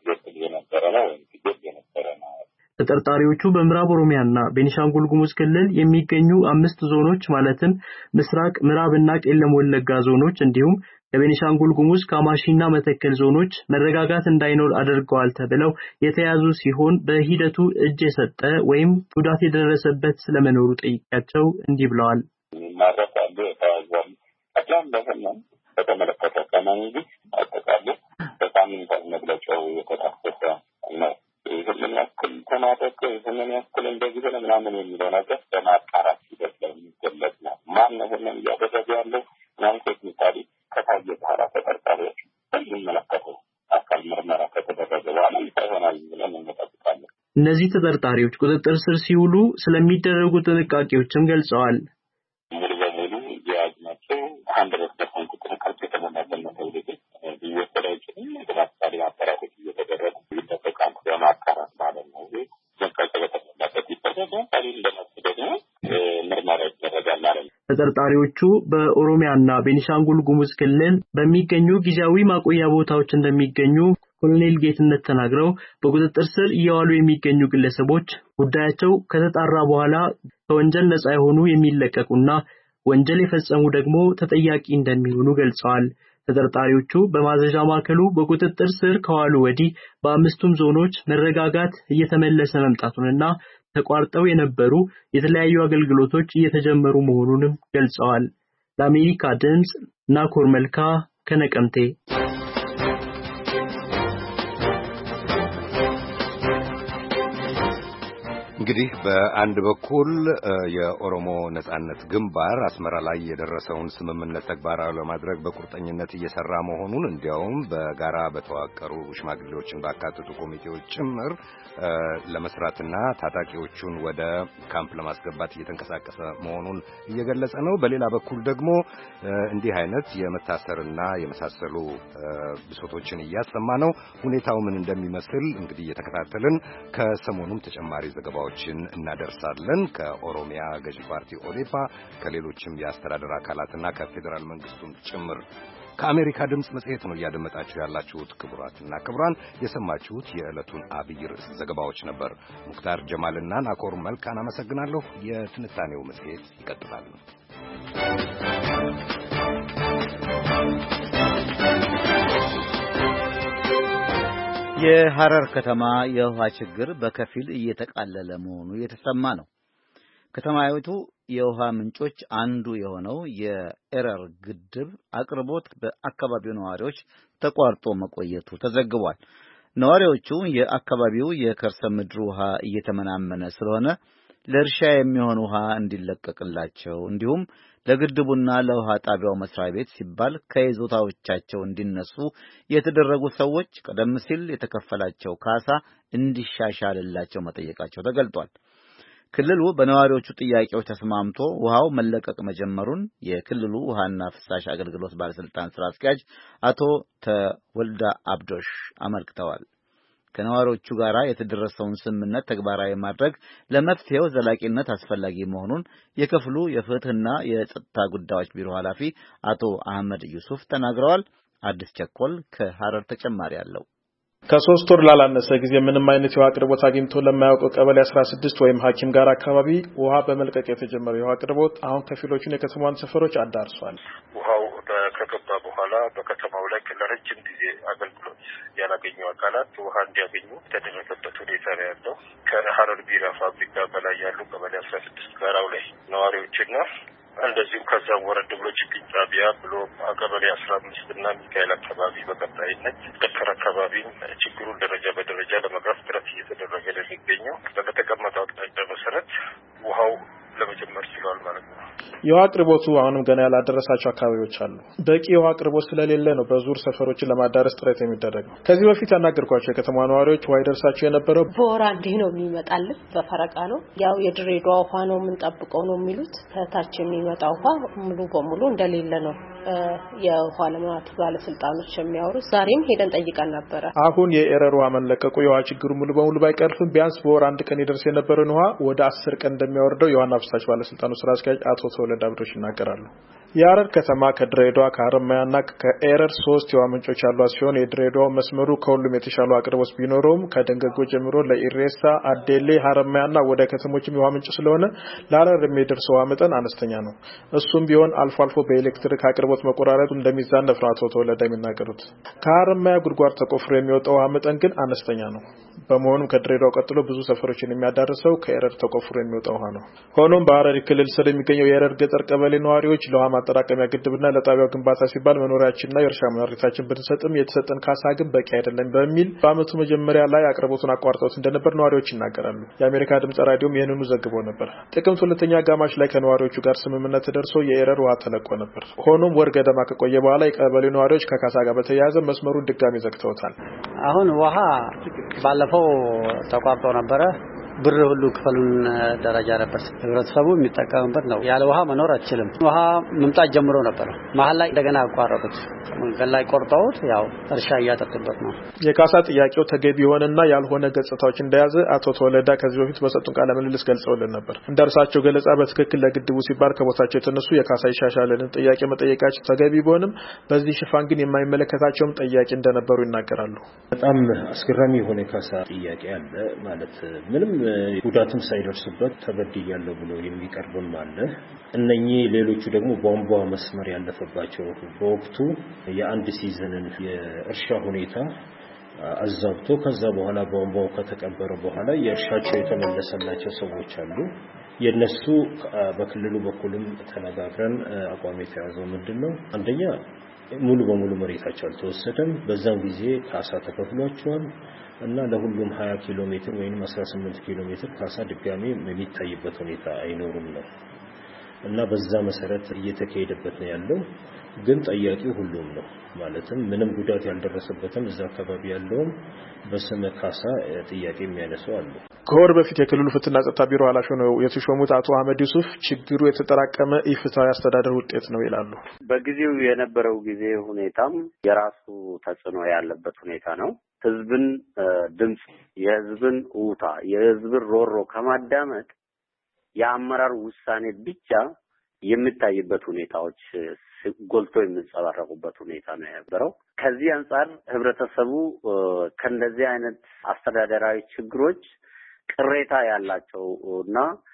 ተጠርጣሪዎቹ በምዕራብ ኦሮሚያና ቤኒሻንጉል ጉሙዝ ክልል የሚገኙ አምስት ዞኖች ማለትም ምስራቅ ምዕራብና ቄለም ወለጋ ዞኖች እንዲሁም የቤኒሻንጉል ጉሙዝ ካማሺና መተከል ዞኖች መረጋጋት እንዳይኖር አድርገዋል ተብለው የተያዙ ሲሆን በሂደቱ እጅ የሰጠ ወይም ጉዳት የደረሰበት ስለመኖሩ ጠይቃቸው እንዲህ ብለዋል። ማረጋጋት የተያዘው አጃም በሰላም በተመለከተ ከመንግስት አጠቃላይ በጣም መግለጫው የተጣፈሰ ነው። ይህንን ያክል ተማጠቅ ይህንን ያክል እንደዚህ ብለን ምናምን የሚለው ነገር በማጣራት ሂደት ላይ የሚገለጽ ነው። ማን ነው ይህንን እያደረገ ያለው ምናምን ቴክኒካሊ ከታየ በኋላ ተጠርጣሪዎች የሚመለከቱ አካል ምርመራ ከተደረገ በኋላ ይሆናል ብለን እንጠብቃለን። እነዚህ ተጠርጣሪዎች ቁጥጥር ስር ሲውሉ ስለሚደረጉ ጥንቃቄዎችም ገልጸዋል። ሙሉ በሙሉ የያዝናቸው አንድ ፐርሰንት ጥንቃቄ የተሞላበት ነው ተብሎ ሊወሰዳቸው የተባባሪ አጠራሮች እየተደረጉ ይጠበቃል። በማጣራት ማለት ነው። ዘንቀቀ በተሞላበት ይፈረዳል። ታዲያ እንደነሱ ደግሞ ምርመራ ይደረጋል ማለት ነው። ተጠርጣሪዎቹ በኦሮሚያና ቤኒሻንጉል ጉሙዝ ክልል በሚገኙ ጊዜያዊ ማቆያ ቦታዎች እንደሚገኙ ኮሎኔል ጌትነት ተናግረው በቁጥጥር ስር እየዋሉ የሚገኙ ግለሰቦች ጉዳያቸው ከተጣራ በኋላ ከወንጀል ነፃ የሆኑ የሚለቀቁና ወንጀል የፈጸሙ ደግሞ ተጠያቂ እንደሚሆኑ ገልጸዋል። ተጠርጣሪዎቹ በማዘዣ ማዕከሉ በቁጥጥር ስር ከዋሉ ወዲህ በአምስቱም ዞኖች መረጋጋት እየተመለሰ መምጣቱንና ተቋርጠው የነበሩ የተለያዩ አገልግሎቶች እየተጀመሩ መሆኑንም ገልጸዋል። ለአሜሪካ ድምጽ ናኮር መልካ ከነቀምቴ። እንግዲህ በአንድ በኩል የኦሮሞ ነጻነት ግንባር አስመራ ላይ የደረሰውን ስምምነት ተግባራዊ ለማድረግ በቁርጠኝነት እየሰራ መሆኑን እንዲያውም በጋራ በተዋቀሩ ሽማግሌዎችን ባካተቱ ኮሚቴዎች ጭምር ለመስራትና ታጣቂዎቹን ወደ ካምፕ ለማስገባት እየተንቀሳቀሰ መሆኑን እየገለጸ ነው። በሌላ በኩል ደግሞ እንዲህ አይነት የመታሰርና የመሳሰሉ ብሶቶችን እያሰማ ነው። ሁኔታው ምን እንደሚመስል እንግዲህ እየተከታተልን ከሰሞኑም ተጨማሪ ዘገባዎችን እናደርሳለን። ከኦሮሚያ ገዢ ፓርቲ ኦዴፓ፣ ከሌሎችም የአስተዳደር አካላትና ከፌዴራል መንግስቱም ጭምር። ከአሜሪካ ድምፅ መጽሔት ነው እያደመጣችሁ ያላችሁት። ክቡራትና ክቡራን የሰማችሁት የዕለቱን አብይ ርዕስ ዘገባዎች ነበር። ሙክታር ጀማልና ናኮር መልካን አመሰግናለሁ። የትንታኔው መጽሔት ይቀጥላል። የሐረር ከተማ የውሃ ችግር በከፊል እየተቃለለ መሆኑ የተሰማ ነው። ከተማይቱ የውሃ ምንጮች አንዱ የሆነው የኤረር ግድብ አቅርቦት በአካባቢው ነዋሪዎች ተቋርጦ መቆየቱ ተዘግቧል። ነዋሪዎቹ የአካባቢው የከርሰ ምድር ውሃ እየተመናመነ ስለሆነ ለእርሻ የሚሆን ውሃ እንዲለቀቅላቸው እንዲሁም ለግድቡና ለውሃ ጣቢያው መስሪያ ቤት ሲባል ከይዞታዎቻቸው እንዲነሱ የተደረጉ ሰዎች ቀደም ሲል የተከፈላቸው ካሳ እንዲሻሻልላቸው መጠየቃቸው ተገልጧል። ክልሉ በነዋሪዎቹ ጥያቄዎች ተስማምቶ ውሃው መለቀቅ መጀመሩን የክልሉ ውሃና ፍሳሽ አገልግሎት ባለስልጣን ስራ አስኪያጅ አቶ ተወልዳ አብዶሽ አመልክተዋል። ከነዋሪዎቹ ጋር የተደረሰውን ስምምነት ተግባራዊ ማድረግ ለመፍትሄው ዘላቂነት አስፈላጊ መሆኑን የክፍሉ የፍትህና የጸጥታ ጉዳዮች ቢሮ ኃላፊ አቶ አህመድ ዩሱፍ ተናግረዋል። አዲስ ቸኮል ከሐረር ተጨማሪ አለው። ከሶስት ወር ላላነሰ ጊዜ ምንም አይነት የውሃ አቅርቦት አግኝቶ ለማያውቀው ቀበሌ አስራ ስድስት ወይም ሐኪም ጋር አካባቢ ውሃ በመልቀቅ የተጀመረው የውሃ አቅርቦት አሁን ከፊሎቹን የከተማዋን ሰፈሮች አዳርሷል። ውሃው ከገባ በኋላ በከተማው ላይ ለረጅም ጊዜ አገልግሎት ያላገኙ አካላት ውሃ እንዲያገኙ የተደረገበት ሁኔታ ነው ያለው። ከሐረር ቢራ ፋብሪካ በላይ ያሉ ቀበሌ አስራ ስድስት ጋራው ላይ ነዋሪዎችና እንደዚሁም ከዛም ወረድ ብሎ ችግኝ ጣቢያ ብሎ ቀበሌ አስራ አምስት እና ሚካኤል አካባቢ በቀጣይነት ገጠር አካባቢ ችግሩን ደረጃ በደረጃ ለመቅረፍ ጥረት እየተደረገ ነው የሚገኘው። በተቀመጠው አቅጣጫ መሰረት ውሃው ለመጀመር ችሏል ማለት ነው። የውሃ አቅርቦቱ አሁንም ገና ያላደረሳቸው አካባቢዎች አሉ። በቂ የውሃ አቅርቦት ስለሌለ ነው በዙር ሰፈሮችን ለማዳረስ ጥረት የሚደረገው። ከዚህ በፊት ያናገርኳቸው የከተማ ነዋሪዎች ውሃ ይደርሳቸው የነበረው በወር አንዴ ነው የሚመጣልን፣ በፈረቃ ነው። ያው የድሬዳዋ ውሃ ነው የምንጠብቀው ነው የሚሉት። ከታች የሚመጣው ውሃ ሙሉ በሙሉ እንደሌለ ነው የውሃ ልማት ባለስልጣኖች የሚያወሩት። ዛሬም ሄደን ጠይቀን ነበረ። አሁን የኤረር ውሃ መለቀቁ የውሃ ችግሩ ሙሉ በሙሉ ባይቀርፍም ቢያንስ በወር አንድ ቀን ይደርስ የነበረውን ውሃ ወደ አስር ቀን እንደሚያወርደው የዋና ፍሳሽ ባለስልጣኑ ስራ አስኪያጅ አቶ ተወልደ አብዶሽ ይናገራሉ። የሐረር ከተማ ከድሬዳዋ ከሐረማያና ከኤረር ሶስት የውሃ ምንጮች ያሏት ሲሆን የድሬዳዋ መስመሩ ከሁሉም የተሻለ አቅርቦት ቢኖረውም ከደንገጎ ጀምሮ ለኢሬሳ፣ አዴሌ፣ ሐረማያና ወደ ከተሞችም የውሃ ምንጭ ስለሆነ ለሐረር የሚደርሰው ውሃ መጠን አነስተኛ ነው። እሱም ቢሆን አልፎ አልፎ በኤሌክትሪክ አቅርቦት መቆራረጡ እንደሚዛነፍ ነው አቶ ተወልደ የሚናገሩት። ከሐረማያ ጉድጓድ ተቆፍሮ የሚወጣው ውሃ መጠን ግን አነስተኛ ነው። በመሆኑም ከድሬዳዋ ቀጥሎ ብዙ ሰፈሮችን የሚያዳርሰው ከኤረር ተቆፍሮ የሚወጣው ውሃ ነው። ሆኖም በሐረሪ ክልል ስር የሚገኘው የኤረር ገጠር ቀበሌ ነዋሪዎች ለውሃ ማጠራቀሚያ ግድብና ለጣቢያው ግንባታ ሲባል መኖሪያችንና የእርሻ መሬታችን ብንሰጥም የተሰጠን ካሳ ግን በቂ አይደለም በሚል በአመቱ መጀመሪያ ላይ አቅርቦቱን አቋርጠውት እንደነበር ነዋሪዎች ይናገራሉ። የአሜሪካ ድምጽ ራዲዮም ይህንኑ ዘግቦ ነበር። ጥቅምት ሁለተኛ አጋማሽ ላይ ከነዋሪዎቹ ጋር ስምምነት ተደርሶ የኤረር ውሃ ተለቆ ነበር። ሆኖም ወር ገደማ ከቆየ በኋላ የቀበሌው ነዋሪዎች ከካሳ ጋር በተያያዘ መስመሩን ድጋሚ ዘግተውታል። አሁን ውሃ ባለፈው ተቋርጦ ነበረ። ብር ሁሉ ክፈሉን ደረጃ ነበር። ህብረተሰቡ የሚጠቀምበት ነው። ያለ ውሃ መኖር አይችልም። ውሃ መምጣት ጀምሮ ነበር። መሀል ላይ እንደገና አቋረጡት። መንገድ ላይ ቆርጠውት ያው እርሻ እያጠጡበት ነው። የካሳ ጥያቄው ተገቢ የሆነና ያልሆነ ገጽታዎች እንደያዘ አቶ ተወለዳ ከዚህ በፊት በሰጡን ቃለ ምልልስ ገልጸውልን ነበር። እንደርሳቸው ገለጻ በትክክል ለግድቡ ሲባል ከቦታቸው የተነሱ የካሳ ይሻሻልን ጥያቄ መጠየቃቸው ተገቢ ቢሆንም በዚህ ሽፋን ግን የማይመለከታቸውም ጥያቄ እንደነበሩ ይናገራሉ። በጣም አስገራሚ የሆነ የካሳ ጥያቄ አለ ማለት ምንም ጉዳትም ሳይደርስበት ተበድያለሁ ብሎ የሚቀርብም አለ። እነኚህ ሌሎቹ ደግሞ ቧንቧ መስመር ያለፈባቸው በወቅቱ የአንድ ሲዝንን የእርሻ ሁኔታ አዛብቶ ከዛ በኋላ ቧንቧው ከተቀበረ በኋላ የእርሻቸው የተመለሰላቸው ሰዎች አሉ። የነሱ በክልሉ በኩልም ተነጋግረን አቋም የተያዘው ምንድነው? አንደኛ ሙሉ በሙሉ መሬታቸው አልተወሰደም። በዛም ጊዜ ካሳ ተከፍሏቸዋል እና ለሁሉም ሀያ ኪሎ ሜትር ወይም አስራ ስምንት ኪሎ ሜትር ካሳ ድጋሚ የሚታይበት ሁኔታ አይኖርም ነው እና በዛ መሰረት እየተካሄደበት ነው ያለው። ግን ጠያቂው ሁሉም ነው ማለትም ምንም ጉዳት ያልደረሰበትም እዛ አካባቢ ያለውም በስመ ካሳ ጥያቄ የሚያነሱ አሉ። ከወር በፊት የክልሉ ፍትህና ጸጥታ ቢሮ ኃላፊ ነው የተሾሙት አቶ አህመድ ዩሱፍ ችግሩ የተጠራቀመ ኢፍትሐዊ አስተዳደር ውጤት ነው ይላሉ። በጊዜው የነበረው ጊዜ ሁኔታም የራሱ ተጽዕኖ ያለበት ሁኔታ ነው። ህዝብን ድምጽ፣ የህዝብን ውታ፣ የህዝብን ሮሮ ከማዳመጥ የአመራር ውሳኔ ብቻ የሚታይበት ሁኔታዎች ጎልቶ የሚንጸባረቁበት ሁኔታ ነው የነበረው። ከዚህ አንጻር ህብረተሰቡ ከእንደዚህ አይነት አስተዳደራዊ ችግሮች ቅሬታ ያላቸውና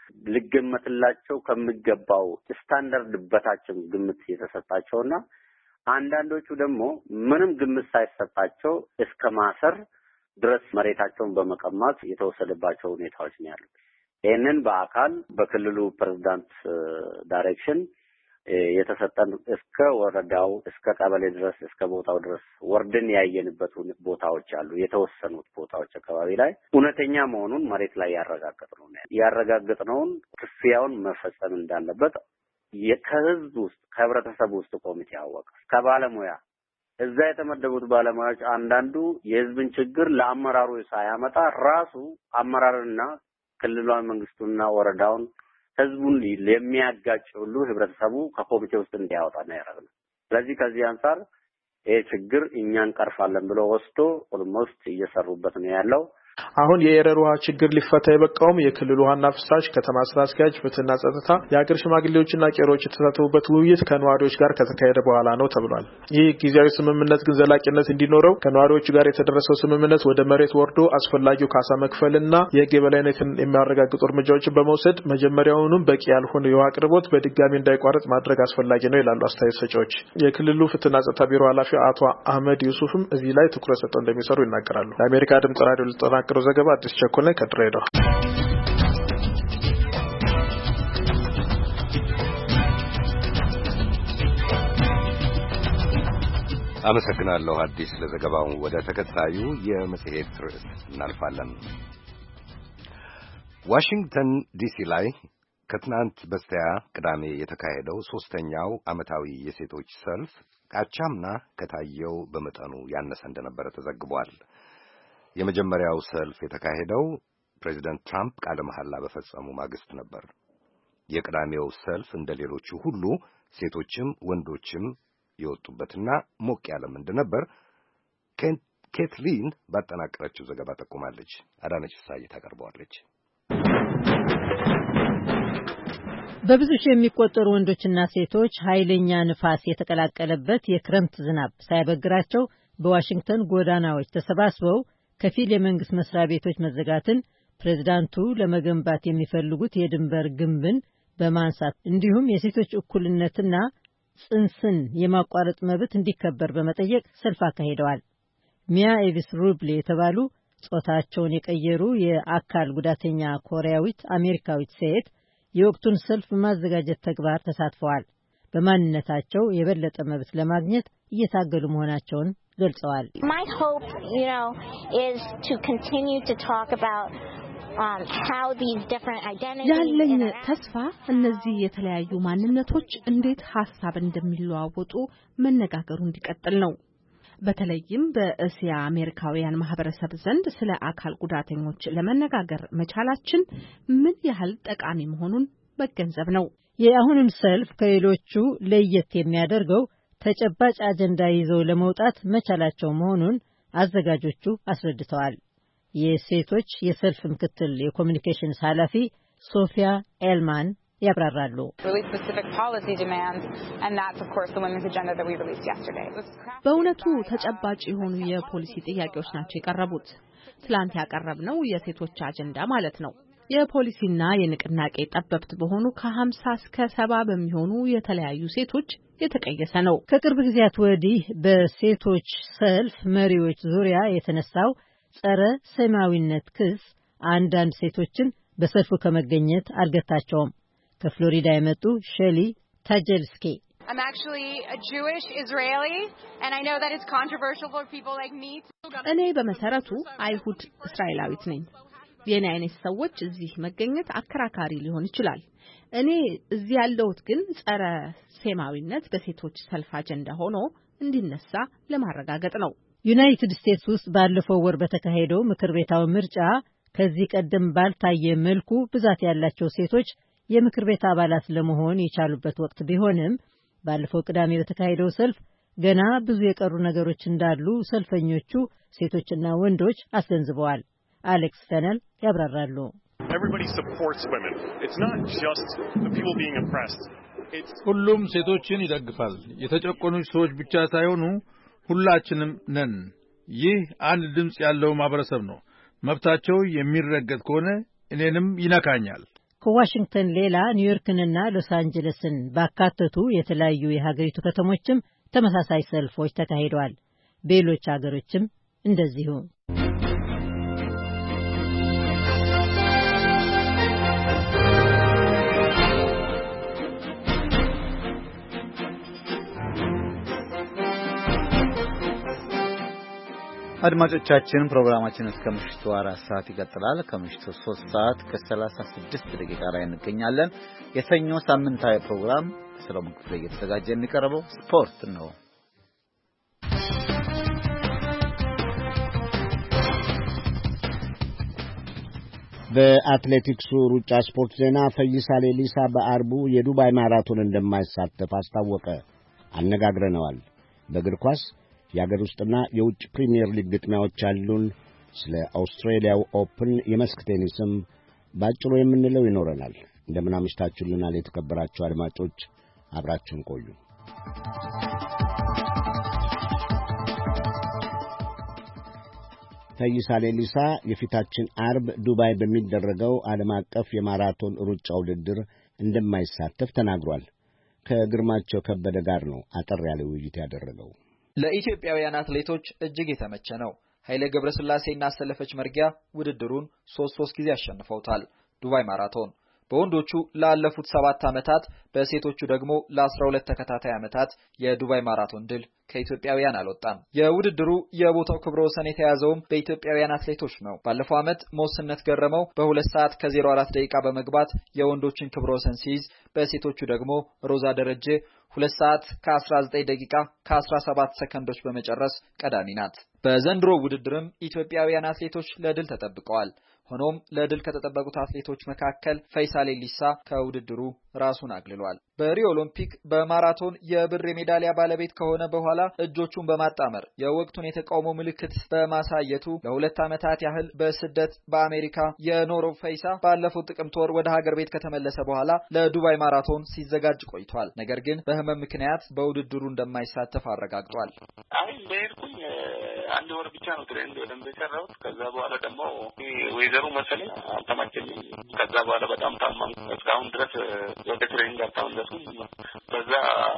ሊገመትላቸው ከሚገባው ስታንዳርድ በታችም ግምት የተሰጣቸውና አንዳንዶቹ ደግሞ ምንም ግምት ሳይሰጣቸው እስከ ማሰር ድረስ መሬታቸውን በመቀማት የተወሰደባቸው ሁኔታዎች ነው ያሉት። ይህንን በአካል በክልሉ ፕሬዝዳንት ዳይሬክሽን የተሰጠን እስከ ወረዳው እስከ ቀበሌ ድረስ እስከ ቦታው ድረስ ወርደን ያየንበት ቦታዎች አሉ። የተወሰኑት ቦታዎች አካባቢ ላይ እውነተኛ መሆኑን መሬት ላይ ያረጋግጥነው ነው ያረጋግጥነውን ክፍያውን መፈጸም እንዳለበት ከህዝብ ውስጥ ከህብረተሰቡ ውስጥ ኮሚቴ ያወቀ ከባለሙያ እዛ የተመደቡት ባለሙያዎች አንዳንዱ የህዝብን ችግር ለአመራሩ ሳያመጣ ራሱ አመራርና ክልላዊ መንግስቱና ወረዳውን ህዝቡን ለሚያጋጭ ሁሉ ህብረተሰቡ ከኮሚቴ ውስጥ እንዲያወጣ ነው ያደረገው። ስለዚህ ከዚህ አንፃር ይሄ ችግር እኛን ቀርፋለን ብሎ ወስዶ ኦልሞስት እየሰሩበት ነው ያለው። አሁን የኤረር ውሃ ችግር ሊፈታ የበቃውም የክልሉ ውሃና ፍሳሽ ከተማ ስራ አስኪያጅ ፍትህና ጸጥታ የአገር ሽማግሌዎችና ቄሮች የተሳተፉበት ውይይት ከነዋሪዎች ጋር ከተካሄደ በኋላ ነው ተብሏል። ይህ ጊዜያዊ ስምምነት ግን ዘላቂነት እንዲኖረው ከነዋሪዎቹ ጋር የተደረሰው ስምምነት ወደ መሬት ወርዶ አስፈላጊው ካሳ መክፈልና የህግ የበላይነትን የሚያረጋግጡ እርምጃዎችን በመውሰድ መጀመሪያውንም በቂ ያልሆነ የውሃ አቅርቦት በድጋሚ እንዳይቋረጥ ማድረግ አስፈላጊ ነው ይላሉ አስተያየት ሰጪዎች። የክልሉ ፍትህና ጸጥታ ቢሮ ኃላፊ አቶ አህመድ ዩሱፍም እዚህ ላይ ትኩረት ሰጥተው እንደሚሰሩ ይናገራሉ። ለአሜሪካ ድምጽ ራዲዮ ለተጠናቀረው ዘገባ አዲስ ቸኮል ከድሬዳዋ። አመሰግናለሁ አዲስ ለዘገባው። ወደ ተከታዩ የመጽሔት ርዕስ እናልፋለን። ዋሽንግተን ዲሲ ላይ ከትናንት በስቲያ ቅዳሜ የተካሄደው ሶስተኛው ዓመታዊ የሴቶች ሰልፍ ካቻምና ከታየው በመጠኑ ያነሰ እንደነበረ ተዘግቧል። የመጀመሪያው ሰልፍ የተካሄደው ፕሬዚደንት ትራምፕ ቃለ መሐላ በፈጸሙ ማግስት ነበር። የቅዳሜው ሰልፍ እንደሌሎቹ ሁሉ ሴቶችም ወንዶችም የወጡበትና ሞቅ ያለም እንደነበር ኬትሊን ባጠናቀረችው ዘገባ ጠቁማለች። አዳነች ፍስሐዬ ታቀርበዋለች። በብዙ ሺህ የሚቆጠሩ ወንዶችና ሴቶች ኃይለኛ ንፋስ የተቀላቀለበት የክረምት ዝናብ ሳይበግራቸው በዋሽንግተን ጎዳናዎች ተሰባስበው ከፊል የመንግስት መስሪያ ቤቶች መዘጋትን፣ ፕሬዝዳንቱ ለመገንባት የሚፈልጉት የድንበር ግንብን በማንሳት እንዲሁም የሴቶች እኩልነትና ጽንስን የማቋረጥ መብት እንዲከበር በመጠየቅ ሰልፍ አካሂደዋል። ሚያ ኤቪስ ሩብሌ የተባሉ ጾታቸውን የቀየሩ የአካል ጉዳተኛ ኮሪያዊት አሜሪካዊት ሴት የወቅቱን ሰልፍ በማዘጋጀት ተግባር ተሳትፈዋል። በማንነታቸው የበለጠ መብት ለማግኘት እየታገሉ መሆናቸውን ገልጸዋል። My hope, you know, is to continue to talk about um how these different identities ያለኝ ተስፋ እነዚህ የተለያዩ ማንነቶች እንዴት ሐሳብ እንደሚለዋወጡ መነጋገሩ እንዲቀጥል ነው። በተለይም በእስያ አሜሪካውያን ማህበረሰብ ዘንድ ስለ አካል ጉዳተኞች ለመነጋገር መቻላችን ምን ያህል ጠቃሚ መሆኑን መገንዘብ ነው። የአሁኑን ሰልፍ ከሌሎቹ ለየት የሚያደርገው ተጨባጭ አጀንዳ ይዘው ለመውጣት መቻላቸው መሆኑን አዘጋጆቹ አስረድተዋል። የሴቶች የሰልፍ ምክትል የኮሚኒኬሽንስ ኃላፊ ሶፊያ ኤልማን ያብራራሉ። በእውነቱ ተጨባጭ የሆኑ የፖሊሲ ጥያቄዎች ናቸው የቀረቡት። ትላንት ያቀረብነው የሴቶች አጀንዳ ማለት ነው። የፖሊሲና የንቅናቄ ጠበብት በሆኑ ከሀምሳ እስከ ሰባ በሚሆኑ የተለያዩ ሴቶች የተቀየሰ ነው። ከቅርብ ጊዜያት ወዲህ በሴቶች ሰልፍ መሪዎች ዙሪያ የተነሳው ጸረ ሰማዊነት ክስ አንዳንድ ሴቶችን በሰልፉ ከመገኘት አልገታቸውም። ከፍሎሪዳ የመጡ ሼሊ ታጀልስኪ I'm actually a Jewish Israeli, and I know that it's controversial for people like me. እኔ በመሰረቱ አይሁድ እስራኤላዊት ነኝ። የኔ አይነት ሰዎች እዚህ መገኘት አከራካሪ ሊሆን ይችላል። እኔ እዚህ ያለሁት ግን ጸረ ሴማዊነት በሴቶች ሰልፍ አጀንዳ ሆኖ እንዲነሳ ለማረጋገጥ ነው። ዩናይትድ ስቴትስ ውስጥ ባለፈው ወር በተካሄደው ምክር ቤታዊ ምርጫ ከዚህ ቀደም ባልታየ መልኩ ብዛት ያላቸው ሴቶች የምክር ቤት አባላት ለመሆን የቻሉበት ወቅት ቢሆንም ባለፈው ቅዳሜ በተካሄደው ሰልፍ ገና ብዙ የቀሩ ነገሮች እንዳሉ ሰልፈኞቹ ሴቶችና ወንዶች አስገንዝበዋል። አሌክስ ፈነል ያብራራሉ። Everybody supports women. It's not just the people being oppressed. It's ሁሉም ሴቶችን ይደግፋል። የተጨቆኑ ሰዎች ብቻ ሳይሆኑ ሁላችንም ነን። ይህ አንድ ድምጽ ያለው ማህበረሰብ ነው። መብታቸው የሚረገጥ ከሆነ እኔንም ይነካኛል። ከዋሽንግተን ሌላ ኒውዮርክንና ሎስ አንጀለስን ባካተቱ የተለያዩ የሀገሪቱ ከተሞችም ተመሳሳይ ሰልፎች ተካሂደዋል። በሌሎች ሀገሮችም እንደዚሁ። አድማጮቻችን ፕሮግራማችን እስከ ምሽቱ አራት ሰዓት ይቀጥላል። ከምሽቱ ሶስት ሰዓት ከሰላሳ ስድስት ደቂቃ ላይ እንገኛለን። የሰኞ ሳምንታዊ ፕሮግራም ሰሎሞን ክፍሌ እየተዘጋጀ የሚቀርበው ስፖርት ነው። በአትሌቲክሱ ሩጫ ስፖርት ዜና ፈይሳ ሌሊሳ በአርቡ የዱባይ ማራቶን እንደማይሳተፍ አስታወቀ። አነጋግረነዋል። በእግር ኳስ የአገር ውስጥና የውጭ ፕሪሚየር ሊግ ግጥሚያዎች አሉን። ስለ አውስትራሊያው ኦፕን የመስክ ቴኒስም ባጭሩ የምንለው ይኖረናል። እንደምን አምሽታችሁልናል የተከበራችሁ አድማጮች፣ አብራችሁን ቆዩ። ፈይሳ ሌሊሳ የፊታችን አርብ ዱባይ በሚደረገው ዓለም አቀፍ የማራቶን ሩጫ ውድድር እንደማይሳተፍ ተናግሯል። ከግርማቸው ከበደ ጋር ነው አጠር ያለ ውይይት ያደረገው። ለኢትዮጵያውያን አትሌቶች እጅግ የተመቸ ነው። ኃይሌ ገብረስላሴና አሰለፈች መርጊያ ውድድሩን ሶስት ሶስት ጊዜ አሸንፈውታል። ዱባይ ማራቶን በወንዶቹ ላለፉት ሰባት ዓመታት በሴቶቹ ደግሞ ለአስራ ሁለት ተከታታይ ዓመታት የዱባይ ማራቶን ድል ከኢትዮጵያውያን አልወጣም። የውድድሩ የቦታው ክብረ ወሰን የተያዘውም በኢትዮጵያውያን አትሌቶች ነው። ባለፈው ዓመት ሞስነት ገረመው በሁለት ሰዓት ከዜሮ አራት ደቂቃ በመግባት የወንዶችን ክብረ ወሰን ሲይዝ፣ በሴቶቹ ደግሞ ሮዛ ደረጀ ሁለት ሰዓት ከአስራ ዘጠኝ ደቂቃ ከአስራ ሰባት ሰከንዶች በመጨረስ ቀዳሚ ናት። በዘንድሮ ውድድርም ኢትዮጵያውያን አትሌቶች ለድል ተጠብቀዋል። ሆኖም ለድል ከተጠበቁት አትሌቶች መካከል ፈይሳ ሌሊሳ ከውድድሩ ራሱን አግልሏል። በሪዮ ኦሎምፒክ በማራቶን የብር ሜዳሊያ ባለቤት ከሆነ በኋላ እጆቹን በማጣመር የወቅቱን የተቃውሞ ምልክት በማሳየቱ ለሁለት ዓመታት ያህል በስደት በአሜሪካ የኖረው ፈይሳ ባለፈው ጥቅምት ወር ወደ ሀገር ቤት ከተመለሰ በኋላ ለዱባይ ማራቶን ሲዘጋጅ ቆይቷል። ነገር ግን በህመም ምክንያት በውድድሩ እንደማይሳተፍ አረጋግጧል። አይ በሄድኩኝ አንድ ወር ብቻ ነው ትሬኒንግ በደንብ የሰራሁት። ከዛ በኋላ ደግሞ ወይዘሩ መሰለኝ አልተመቸኝም። ከዛ በኋላ በጣም ታማም እስካሁን ድረስ ወደ ትሬኒንግ አልተመለስኩም። በዛ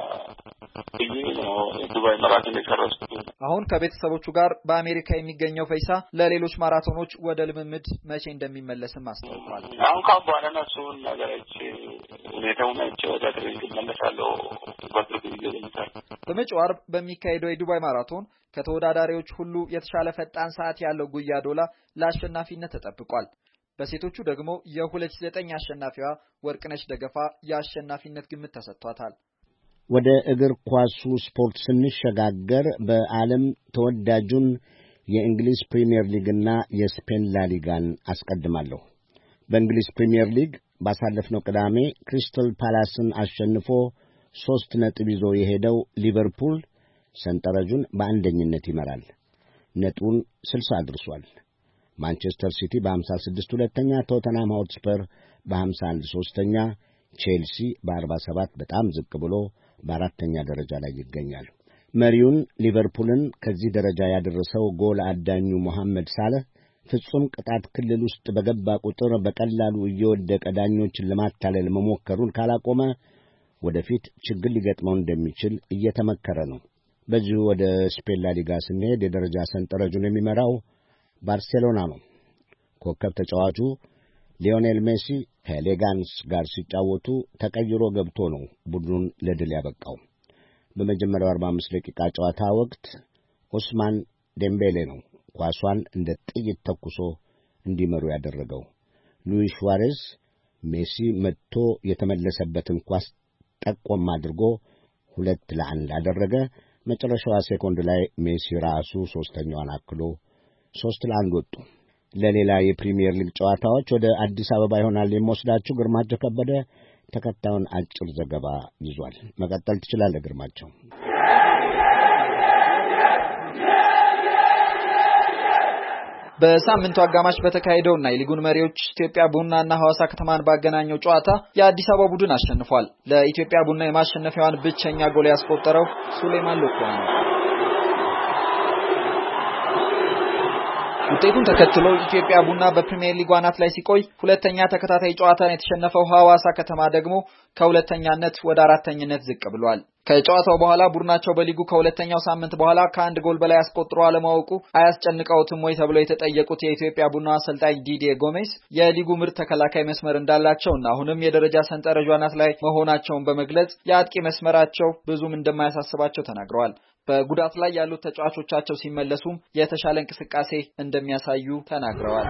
ይሄ ነው ዱባይ ማራቶን የጨረስኩት። አሁን ከቤተሰቦቹ ጋር በአሜሪካ የሚገኘው ፈይሳ ለሌሎች ማራቶኖች ወደ ልምምድ መቼ እንደሚመለስም አስታውቋል። አሁን ካሁን በኋላ ነው እሱን ነገሮች ሁኔታውን አይቼ ወደ ትሬኒንግ እመለሳለሁ። በቅርብ ጊዜ ለምሳሌ በመጪው ዓርብ በሚካሄደው የዱባይ ማራቶን ከተወዳዳሪዎች ሁሉ የተሻለ ፈጣን ሰዓት ያለው ጉያ ዶላ ለአሸናፊነት ተጠብቋል። በሴቶቹ ደግሞ የሁለት ሺህ ዘጠኝ አሸናፊዋ ወርቅነሽ ደገፋ የአሸናፊነት ግምት ተሰጥቷታል። ወደ እግር ኳሱ ስፖርት ስንሸጋገር በዓለም ተወዳጁን የእንግሊዝ ፕሪሚየር ሊግና የስፔን ላሊጋን አስቀድማለሁ። በእንግሊዝ ፕሪሚየር ሊግ ባሳለፍነው ቅዳሜ ክሪስታል ፓላስን አሸንፎ ሦስት ነጥብ ይዞ የሄደው ሊቨርፑል ሰንጠረዡን በአንደኝነት ይመራል። ነጥቡን ስልሳ አድርሷል። ማንቸስተር ሲቲ በሀምሳ ስድስት ሁለተኛ፣ ቶተንሃም ሆትስፐር በሀምሳ አንድ ሦስተኛ፣ ቼልሲ በአርባ ሰባት በጣም ዝቅ ብሎ በአራተኛ ደረጃ ላይ ይገኛል። መሪውን ሊቨርፑልን ከዚህ ደረጃ ያደረሰው ጎል አዳኙ መሐመድ ሳለህ ፍጹም ቅጣት ክልል ውስጥ በገባ ቁጥር በቀላሉ እየወደቀ ዳኞችን ለማታለል መሞከሩን ካላቆመ ወደፊት ችግር ሊገጥመው እንደሚችል እየተመከረ ነው። በዚሁ ወደ ስፔን ላሊጋ ስንሄድ የደረጃ ሰንጠረዡን የሚመራው ባርሴሎና ነው። ኮከብ ተጫዋቹ ሊዮኔል ሜሲ ከሌጋንስ ጋር ሲጫወቱ ተቀይሮ ገብቶ ነው ቡድኑን ለድል ያበቃው። በመጀመሪያው አርባ አምስት ደቂቃ ጨዋታ ወቅት ኦስማን ዴምቤሌ ነው ኳሷን እንደ ጥይት ተኩሶ እንዲመሩ ያደረገው። ሉዊስ ሱዋሬዝ ሜሲ መጥቶ የተመለሰበትን ኳስ ጠቆም አድርጎ ሁለት ለአንድ አደረገ። መጨረሻዋ ሴኮንድ ላይ ሜሲ ራሱ ሶስተኛዋን አክሎ ሶስት ለአንድ ወጡ። ለሌላ የፕሪሚየር ሊግ ጨዋታዎች ወደ አዲስ አበባ ይሆናል የሚወስዳችሁ ግርማቸው ከበደ ተከታዩን አጭር ዘገባ ይዟል። መቀጠል ትችላለህ ግርማቸው። በሳምንቱ አጋማሽ በተካሄደውና የሊጉን መሪዎች ኢትዮጵያ ቡናና ሐዋሳ ከተማን ባገናኘው ጨዋታ የአዲስ አበባ ቡድን አሸንፏል። ለኢትዮጵያ ቡና የማሸነፊያዋን ብቸኛ ጎል ያስቆጠረው ሱሌማን ሎኮ ነው። ውጤቱን ተከትሎ ኢትዮጵያ ቡና በፕሪሚየር ሊግ አናት ላይ ሲቆይ ሁለተኛ ተከታታይ ጨዋታን የተሸነፈው ሐዋሳ ከተማ ደግሞ ከሁለተኛነት ወደ አራተኛነት ዝቅ ብሏል። ከጨዋታው በኋላ ቡድናቸው በሊጉ ከሁለተኛው ሳምንት በኋላ ከአንድ ጎል በላይ አስቆጥሮ አለማወቁ አያስጨንቀውትም ወይ ተብሎ የተጠየቁት የኢትዮጵያ ቡና አሰልጣኝ ዲዲዬ ጎሜስ የሊጉ ምርጥ ተከላካይ መስመር እንዳላቸውና አሁንም የደረጃ ሰንጠረዡ አናት ላይ መሆናቸውን በመግለጽ የአጥቂ መስመራቸው ብዙም እንደማያሳስባቸው ተናግረዋል። በጉዳት ላይ ያሉት ተጫዋቾቻቸው ሲመለሱም የተሻለ እንቅስቃሴ እንደሚያሳዩ ተናግረዋል።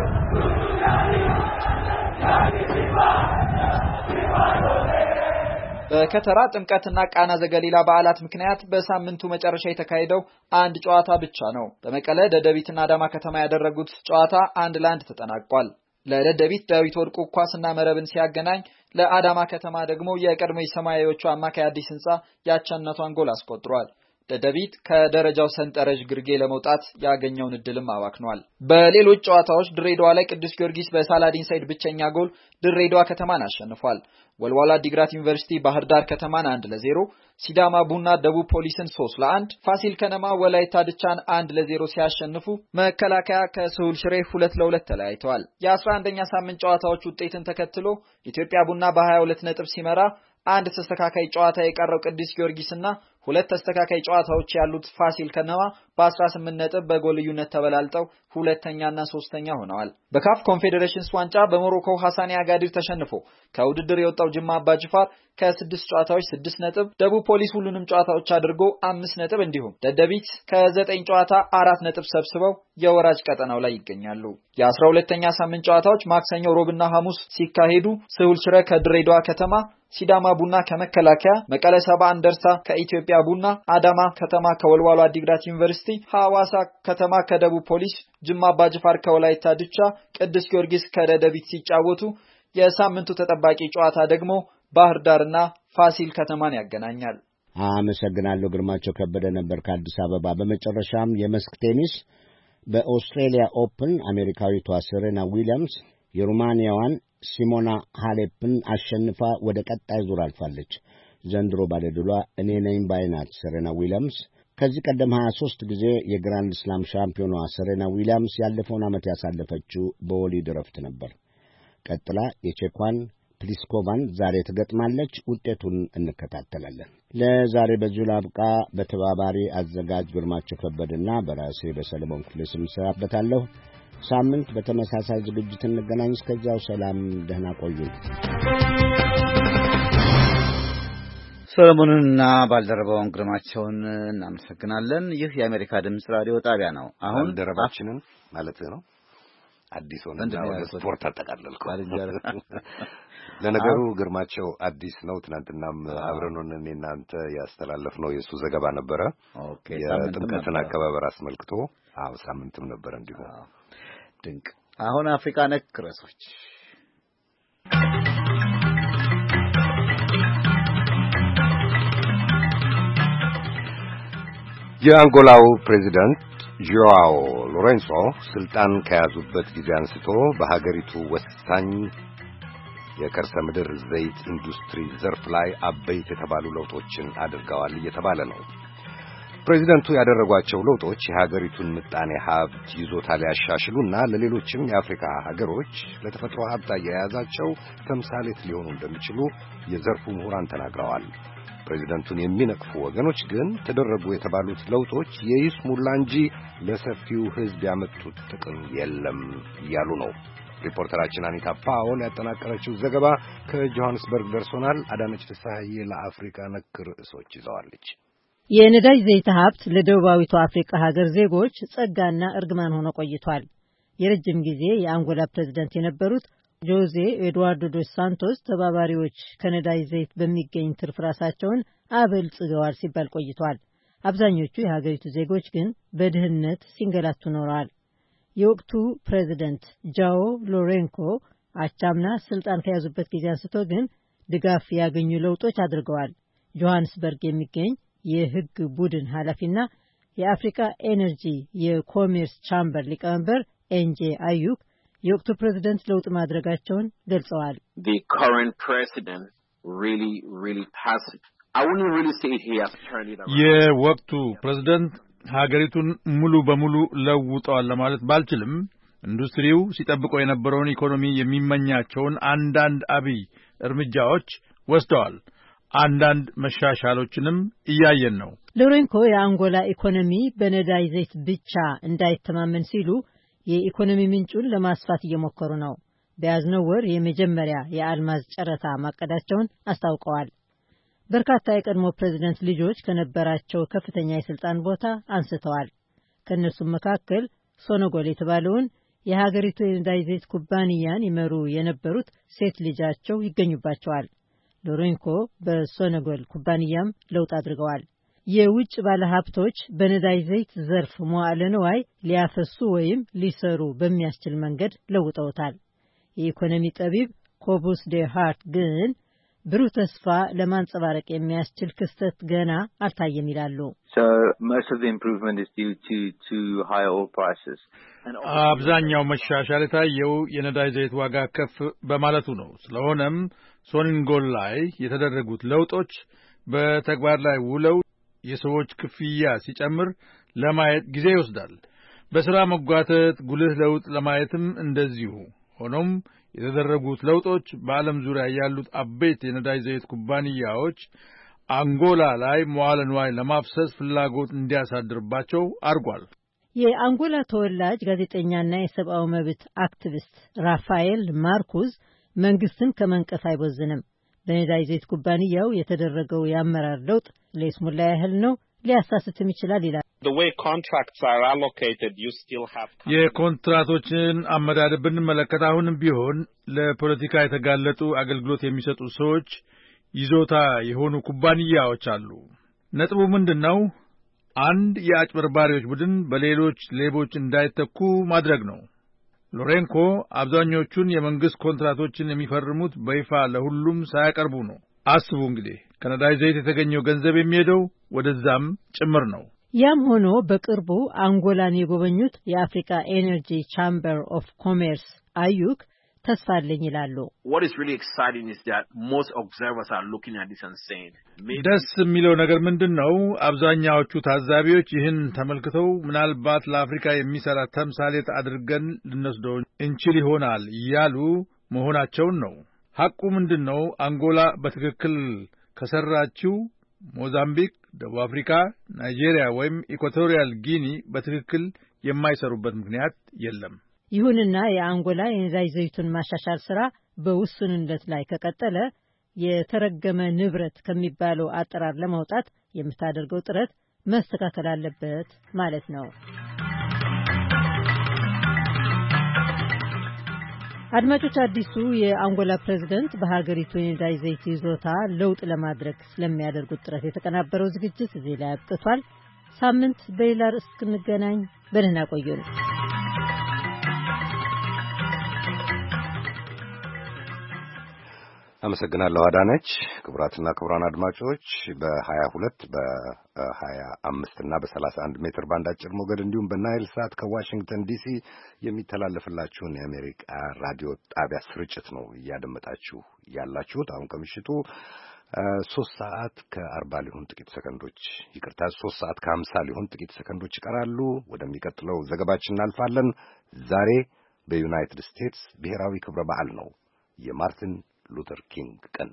በከተራ ጥምቀትና ቃና ዘገሊላ በዓላት ምክንያት በሳምንቱ መጨረሻ የተካሄደው አንድ ጨዋታ ብቻ ነው። በመቀለ ደደቢትና አዳማ ከተማ ያደረጉት ጨዋታ አንድ ለአንድ ተጠናቋል። ለደደቢት ዳዊት ወርቁ ኳስና መረብን ሲያገናኝ ለአዳማ ከተማ ደግሞ የቀድሞ ሰማያዊዎቹ አማካይ አዲስ ህንጻ ያቻነቷን ጎል አስቆጥሯል። ደደቢት ከደረጃው ሰንጠረዥ ግርጌ ለመውጣት ያገኘውን እድልም አባክኗል። በሌሎች ጨዋታዎች ድሬዳዋ ላይ ቅዱስ ጊዮርጊስ በሳላዲን ሳይድ ብቸኛ ጎል ድሬዳዋ ከተማን አሸንፏል። ወልዋላ ዲግራት ዩኒቨርሲቲ ባህር ዳር ከተማን አንድ ለዜሮ፣ ሲዳማ ቡና ደቡብ ፖሊስን ሶስት ለአንድ፣ ፋሲል ከነማ ወላይታ ድቻን አንድ ለዜሮ ሲያሸንፉ መከላከያ ከስሁል ሽሬ ሁለት ለሁለት ተለያይተዋል። የአስራ አንደኛ ሳምንት ጨዋታዎች ውጤትን ተከትሎ ኢትዮጵያ ቡና በሀያ ሁለት ነጥብ ሲመራ አንድ ተስተካካይ ጨዋታ የቀረው ቅዱስ ጊዮርጊስና ሁለት ተስተካካይ ጨዋታዎች ያሉት ፋሲል ከነማ በአስራ ስምንት ነጥብ በጎል ልዩነት ተበላልጠው ሁለተኛና ሶስተኛ ሆነዋል። በካፍ ኮንፌዴሬሽንስ ዋንጫ በሞሮኮ ሐሳኒ አጋዲር ተሸንፎ ከውድድር የወጣው ጅማ አባጅፋር ከስድስት ጨዋታዎች ስድስት ነጥብ፣ ደቡብ ፖሊስ ሁሉንም ጨዋታዎች አድርጎ አምስት ነጥብ እንዲሁም ደደቢት ከዘጠኝ ጨዋታ አራት ነጥብ ሰብስበው የወራጅ ቀጠናው ላይ ይገኛሉ። የአስራ ሁለተኛ ሳምንት ጨዋታዎች ማክሰኞ፣ ሮብና ሐሙስ ሲካሄዱ ስሁል ሽረ ከድሬዳዋ ከተማ፣ ሲዳማ ቡና ከመከላከያ፣ መቀለ ሰባ እንደርታ ከኢትዮጵያ ቡና፣ አዳማ ከተማ ከወልዋሎ አዲግራት ዩኒቨርሲቲ፣ ሐዋሳ ከተማ ከደቡብ ፖሊስ፣ ጅማ አባጅፋር ከወላይታ ድቻ፣ ቅዱስ ጊዮርጊስ ከደደቢት ሲጫወቱ የሳምንቱ ተጠባቂ ጨዋታ ደግሞ ባህር ዳርና ፋሲል ከተማን ያገናኛል። አመሰግናለሁ። ግርማቸው ከበደ ነበር ከአዲስ አበባ። በመጨረሻም የመስክ ቴኒስ በኦስትሬሊያ ኦፕን አሜሪካዊቷ ሴሬና ዊሊያምስ የሩማንያዋን ሲሞና ሃሌፕን አሸንፋ ወደ ቀጣይ ዙር አልፋለች። ዘንድሮ ባለድሏ እኔ ነኝ ባይናት ሴሬና ዊሊያምስ ከዚህ ቀደም ሀያ ሦስት ጊዜ የግራንድ ስላም ሻምፒዮኗ ሴሬና ዊሊያምስ ያለፈውን ዓመት ያሳለፈችው በወሊድ ረፍት ነበር። ቀጥላ የቼኳን ፕሊስኮቫን ዛሬ ትገጥማለች። ውጤቱን እንከታተላለን። ለዛሬ በዚሁ ላብቃ። በተባባሪ አዘጋጅ ግርማቸው ከበደና በራሴ በሰለሞን ክፍሌ ስም እሰናበታለሁ። ሳምንት በተመሳሳይ ዝግጅት እንገናኝ። እስከዚያው ሰላም፣ ደህና ቆዩ። ሰለሞንና ባልደረባውን ግርማቸውን እናመሰግናለን። ይህ የአሜሪካ ድምጽ ራዲዮ ጣቢያ ነው። አሁን ባልደረባችንን ማለት ነው አዲስ ሆነና ወደ ስፖርት አጠቃለልኩ። ለነገሩ ግርማቸው አዲስ ነው። ትናንትናም አብረን ሆነን እናንተ ያስተላለፍነው የሱ ዘገባ ነበረ። ኦኬ፣ የጥምቀትን አከባበር አስመልክቶ። አዎ ሳምንትም ነበር እንዲሁ። ድንቅ። አሁን አፍሪካ ነክ ርዕሶች። የአንጎላው ፕሬዚዳንት ጆአው ሎሬንሶ ስልጣን ከያዙበት ጊዜ አንስቶ በሀገሪቱ ወሳኝ የከርሰ ምድር ዘይት ኢንዱስትሪ ዘርፍ ላይ አበይት የተባሉ ለውጦችን አድርገዋል እየተባለ ነው። ፕሬዚዳንቱ ያደረጓቸው ለውጦች የሀገሪቱን ምጣኔ ሀብት ይዞታ ሊያሻሽሉና ለሌሎችም የአፍሪካ ሀገሮች ለተፈጥሮ ሀብት አያያዛቸው ተምሳሌት ሊሆኑ እንደሚችሉ የዘርፉ ምሁራን ተናግረዋል። ፕሬዚዳንቱን የሚነቅፉ ወገኖች ግን ተደረጉ የተባሉት ለውጦች የይስሙላ እንጂ ለሰፊው ሕዝብ ያመጡት ጥቅም የለም እያሉ ነው። ሪፖርተራችን አኒታ ፓውል ያጠናቀረችው ዘገባ ከጆሃንስበርግ ደርሶናል። አዳነች ፍስሐዬ ለአፍሪካ ነክ ርዕሶች ይዘዋለች። የነዳጅ ዘይት ሀብት ለደቡባዊቱ አፍሪካ ሀገር ዜጎች ጸጋና እርግማን ሆኖ ቆይቷል። የረጅም ጊዜ የአንጎላ ፕሬዝዳንት የነበሩት ጆዜ ኤድዋርዶ ዶስ ሳንቶስ ተባባሪዎች ከነዳጅ ዘይት በሚገኝ ትርፍ ራሳቸውን አበልጽገዋል ሲባል ቆይቷል። አብዛኞቹ የሀገሪቱ ዜጎች ግን በድህነት ሲንገላቱ ኖረዋል። የወቅቱ ፕሬዝዳንት ጃኦ ሎሬንኮ አቻምና ስልጣን ከያዙበት ጊዜ አንስቶ ግን ድጋፍ ያገኙ ለውጦች አድርገዋል። ጆሃንስበርግ የሚገኝ የህግ ቡድን ኃላፊና የአፍሪካ ኤነርጂ የኮሜርስ ቻምበር ሊቀመንበር ኤንጄ አዩክ የወቅቱ ፕሬዝዳንት ለውጥ ማድረጋቸውን ገልጸዋል። The current president really really has I wouldn't really say he has turned it around. የወቅቱ ፕሬዝዳንት ሀገሪቱን ሙሉ በሙሉ ለውጠዋል ለማለት ባልችልም ኢንዱስትሪው ሲጠብቀው የነበረውን ኢኮኖሚ የሚመኛቸውን አንዳንድ አብይ እርምጃዎች ወስደዋል። አንዳንድ መሻሻሎችንም እያየን ነው። ሎሬንኮ የአንጎላ ኢኮኖሚ በነዳጅ ዘይት ብቻ እንዳይተማመን ሲሉ የኢኮኖሚ ምንጩን ለማስፋት እየሞከሩ ነው። በያዝነው ወር የመጀመሪያ የአልማዝ ጨረታ ማቀዳቸውን አስታውቀዋል። በርካታ የቀድሞ ፕሬዝዳንት ልጆች ከነበራቸው ከፍተኛ የስልጣን ቦታ አንስተዋል። ከእነሱም መካከል ሶኖጎል የተባለውን የሀገሪቱ የነዳጅ ዘይት ኩባንያን ይመሩ የነበሩት ሴት ልጃቸው ይገኙባቸዋል። ሎሬንኮ በሶኖጎል ኩባንያም ለውጥ አድርገዋል። የውጭ ባለሀብቶች በነዳጅ ዘይት ዘርፍ መዋዕለ ንዋይ ሊያፈሱ ወይም ሊሰሩ በሚያስችል መንገድ ለውጠውታል። የኢኮኖሚ ጠቢብ ኮቡስ ዴ ሃርት ግን ብሩህ ተስፋ ለማንጸባረቅ የሚያስችል ክስተት ገና አልታየም ይላሉ። አብዛኛው መሻሻል የታየው የነዳጅ ዘይት ዋጋ ከፍ በማለቱ ነው። ስለሆነም ሶኒንጎል ላይ የተደረጉት ለውጦች በተግባር ላይ ውለው የሰዎች ክፍያ ሲጨምር ለማየት ጊዜ ይወስዳል። በሥራ መጓተት ጉልህ ለውጥ ለማየትም እንደዚሁ። ሆኖም የተደረጉት ለውጦች በዓለም ዙሪያ ያሉት አበይት የነዳጅ ዘይት ኩባንያዎች አንጎላ ላይ መዋለ ንዋይ ለማፍሰስ ፍላጎት እንዲያሳድርባቸው አድርጓል። የአንጎላ ተወላጅ ጋዜጠኛና የሰብአዊ መብት አክቲቪስት ራፋኤል ማርኩዝ መንግስትን ከመንቀፍ አይቦዝንም። በነዳጅ ዘይት ኩባንያው የተደረገው የአመራር ለውጥ ለይስሙላ ያህል ነው፣ ሊያሳስትም ይችላል ይላል። የኮንትራቶችን አመዳደብ ብንመለከት አሁንም ቢሆን ለፖለቲካ የተጋለጡ አገልግሎት የሚሰጡ ሰዎች ይዞታ የሆኑ ኩባንያዎች አሉ። ነጥቡ ምንድን ነው? አንድ የአጭበርባሪዎች ቡድን በሌሎች ሌቦች እንዳይተኩ ማድረግ ነው። ሎሬንኮ አብዛኞቹን የመንግስት ኮንትራቶችን የሚፈርሙት በይፋ ለሁሉም ሳያቀርቡ ነው። አስቡ እንግዲህ ከነዳጅ ዘይት የተገኘው ገንዘብ የሚሄደው ወደዛም ጭምር ነው። ያም ሆኖ በቅርቡ አንጎላን የጎበኙት የአፍሪካ ኤነርጂ ቻምበር ኦፍ ኮሜርስ አዩክ ተስፋ አለኝ ይላሉ። ደስ የሚለው ነገር ምንድን ነው? አብዛኛዎቹ ታዛቢዎች ይህን ተመልክተው ምናልባት ለአፍሪካ የሚሰራ ተምሳሌት አድርገን ልንወስደው እንችል ይሆናል እያሉ መሆናቸውን ነው። ሐቁ ምንድን ነው? አንጎላ በትክክል ከሰራችው ሞዛምቢክ፣ ደቡብ አፍሪካ፣ ናይጄሪያ ወይም ኢኳቶሪያል ጊኒ በትክክል የማይሰሩበት ምክንያት የለም። ይሁንና የአንጎላ የነዳጅ ዘይቱን ማሻሻል ስራ በውሱንነት ላይ ከቀጠለ የተረገመ ንብረት ከሚባለው አጠራር ለማውጣት የምታደርገው ጥረት መስተካከል አለበት ማለት ነው። አድማጮች፣ አዲሱ የአንጎላ ፕሬዝዳንት በሀገሪቱ የነዳጅ ዘይት ይዞታ ለውጥ ለማድረግ ስለሚያደርጉት ጥረት የተቀናበረው ዝግጅት እዚህ ላይ አብቅቷል። ሳምንት በሌላ ርዕስ እስክንገናኝ በደህና ቆዩን። አመሰግናለሁ አዳነች። ክቡራትና ክቡራን አድማጮች በሀያ ሁለት በሀያ አምስት እና በሰላሳ አንድ ሜትር ባንድ አጭር ሞገድ እንዲሁም በናይል ሳት ከዋሽንግተን ዲሲ የሚተላለፍላችሁን የአሜሪካ ራዲዮ ጣቢያ ስርጭት ነው እያደመጣችሁ ያላችሁት። አሁን ከምሽቱ ሶስት ሰዓት ከአርባ ሊሆን ጥቂት ሰከንዶች ይቅርታ፣ ሶስት ሰዓት ከሀምሳ ሊሆን ጥቂት ሰከንዶች ይቀራሉ። ወደሚቀጥለው ዘገባችን እናልፋለን። ዛሬ በዩናይትድ ስቴትስ ብሔራዊ ክብረ በዓል ነው፣ የማርቲን ሉተር ኪንግ ቀን።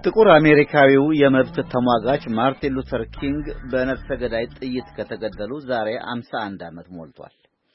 ጥቁር አሜሪካዊው የመብት ተሟጋች ማርቲን ሉተር ኪንግ በነፍሰ ገዳይ ጥይት ከተገደሉ ዛሬ ሃምሳ አንድ ዓመት ሞልቷል።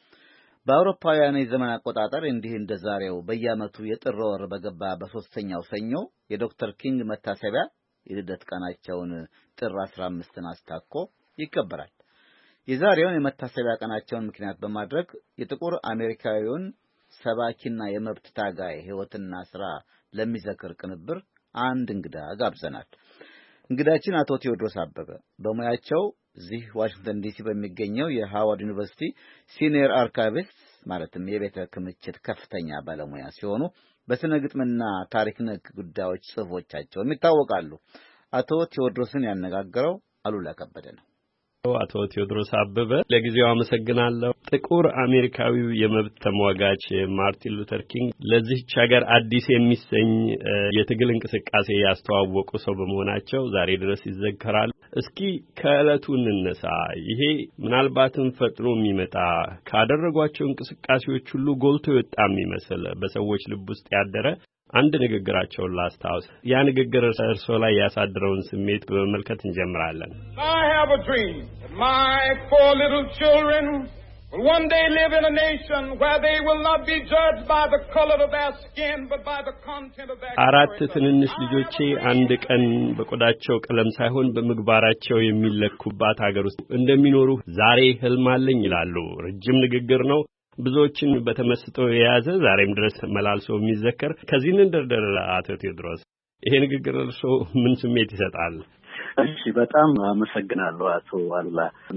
በአውሮፓውያን የዘመን አቆጣጠር እንዲህ እንደ ዛሬው በየዓመቱ የጥር ወር በገባ በሶስተኛው ሰኞ የዶክተር ኪንግ መታሰቢያ የልደት ቀናቸውን ጥር አስራ አምስትን አስታኮ ይከበራል። የዛሬውን የመታሰቢያ ቀናቸውን ምክንያት በማድረግ የጥቁር አሜሪካዊውን ሰባኪና የመብት ታጋይ ሕይወትና ሥራ ለሚዘክር ቅንብር አንድ እንግዳ ጋብዘናል። እንግዳችን አቶ ቴዎድሮስ አበበ በሙያቸው እዚህ ዋሽንግተን ዲሲ በሚገኘው የሃዋርድ ዩኒቨርሲቲ ሲኒየር አርካይቪስት ማለትም የቤተ ክምችት ከፍተኛ ባለሙያ ሲሆኑ በስነ ግጥምና ታሪክ ነክ ጉዳዮች ጽሑፎቻቸውም ይታወቃሉ። አቶ ቴዎድሮስን ያነጋገረው አሉላ ከበደ ነው። አቶ ቴዎድሮስ አበበ ለጊዜው አመሰግናለሁ። ጥቁር አሜሪካዊው የመብት ተሟጋች ማርቲን ሉተር ኪንግ ለዚህች ሀገር አዲስ የሚሰኝ የትግል እንቅስቃሴ ያስተዋወቁ ሰው በመሆናቸው ዛሬ ድረስ ይዘከራሉ። እስኪ ከዕለቱ እንነሳ። ይሄ ምናልባትም ፈጥኖ የሚመጣ ካደረጓቸው እንቅስቃሴዎች ሁሉ ጎልቶ የወጣ የሚመስል በሰዎች ልብ ውስጥ ያደረ አንድ ንግግራቸውን ላስታውስ። ያ ንግግር እርሶ ላይ ያሳደረውን ስሜት በመመልከት እንጀምራለን። I have a dream that my four little children will one day live in a nation where they will not be judged by the color of their skin but by the content of their አራት ትንንሽ ልጆቼ አንድ ቀን በቆዳቸው ቀለም ሳይሆን በምግባራቸው የሚለኩባት ሀገር ውስጥ እንደሚኖሩ ዛሬ ህልም አለኝ ይላሉ። ረጅም ንግግር ነው። ብዙዎችን በተመስጦ የያዘ ዛሬም ድረስ መላልሶ የሚዘከር። ከዚህ እንደርደር አቶ ቴዎድሮስ፣ ይሄ ንግግር እርሶ ምን ስሜት ይሰጣል? እሺ፣ በጣም አመሰግናለሁ አቶ አላ።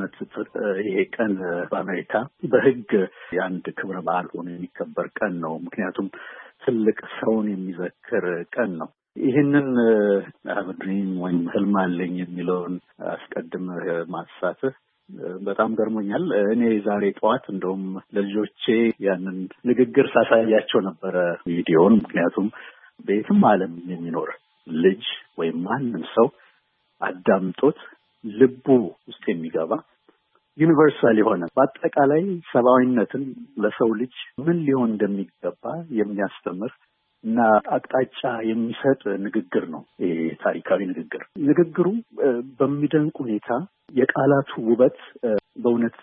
ይሄ ቀን በአሜሪካ በህግ የአንድ ክብረ በዓል ሆኖ የሚከበር ቀን ነው። ምክንያቱም ትልቅ ሰውን የሚዘክር ቀን ነው። ይህንን ድሪም ወይም ህልም አለኝ የሚለውን አስቀድም ማንሳትህ በጣም ገርሞኛል። እኔ ዛሬ ጠዋት እንደውም ለልጆቼ ያንን ንግግር ሳሳያቸው ነበረ ቪዲዮውን። ምክንያቱም በየትም ዓለም የሚኖር ልጅ ወይም ማንም ሰው አዳምጦት ልቡ ውስጥ የሚገባ ዩኒቨርሳል የሆነ በአጠቃላይ ሰብአዊነትን ለሰው ልጅ ምን ሊሆን እንደሚገባ የሚያስተምር እና አቅጣጫ የሚሰጥ ንግግር ነው። ይሄ ታሪካዊ ንግግር ንግግሩ በሚደንቅ ሁኔታ የቃላቱ ውበት በእውነት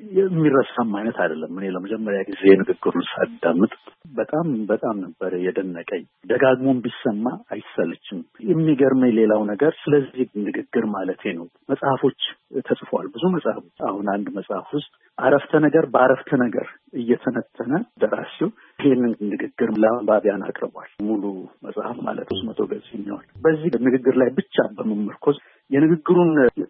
የሚረሳም አይነት አይደለም። እኔ ለመጀመሪያ ጊዜ ንግግሩን ሳዳምጥ በጣም በጣም ነበር የደነቀኝ። ደጋግሞም ቢሰማ አይሰለችም። የሚገርመኝ ሌላው ነገር ስለዚህ ንግግር ማለቴ ነው መጽሐፎች ተጽፈዋል፣ ብዙ መጽሐፎች። አሁን አንድ መጽሐፍ ውስጥ አረፍተ ነገር በአረፍተ ነገር እየተነተነ ደራሲው ይህንን ንግግር ለአንባቢያን አቅርቧል። ሙሉ መጽሐፍ ማለት ሶስት መቶ ገጽ የሚሆን በዚህ ንግግር ላይ ብቻ በመመርኮዝ የንግግሩን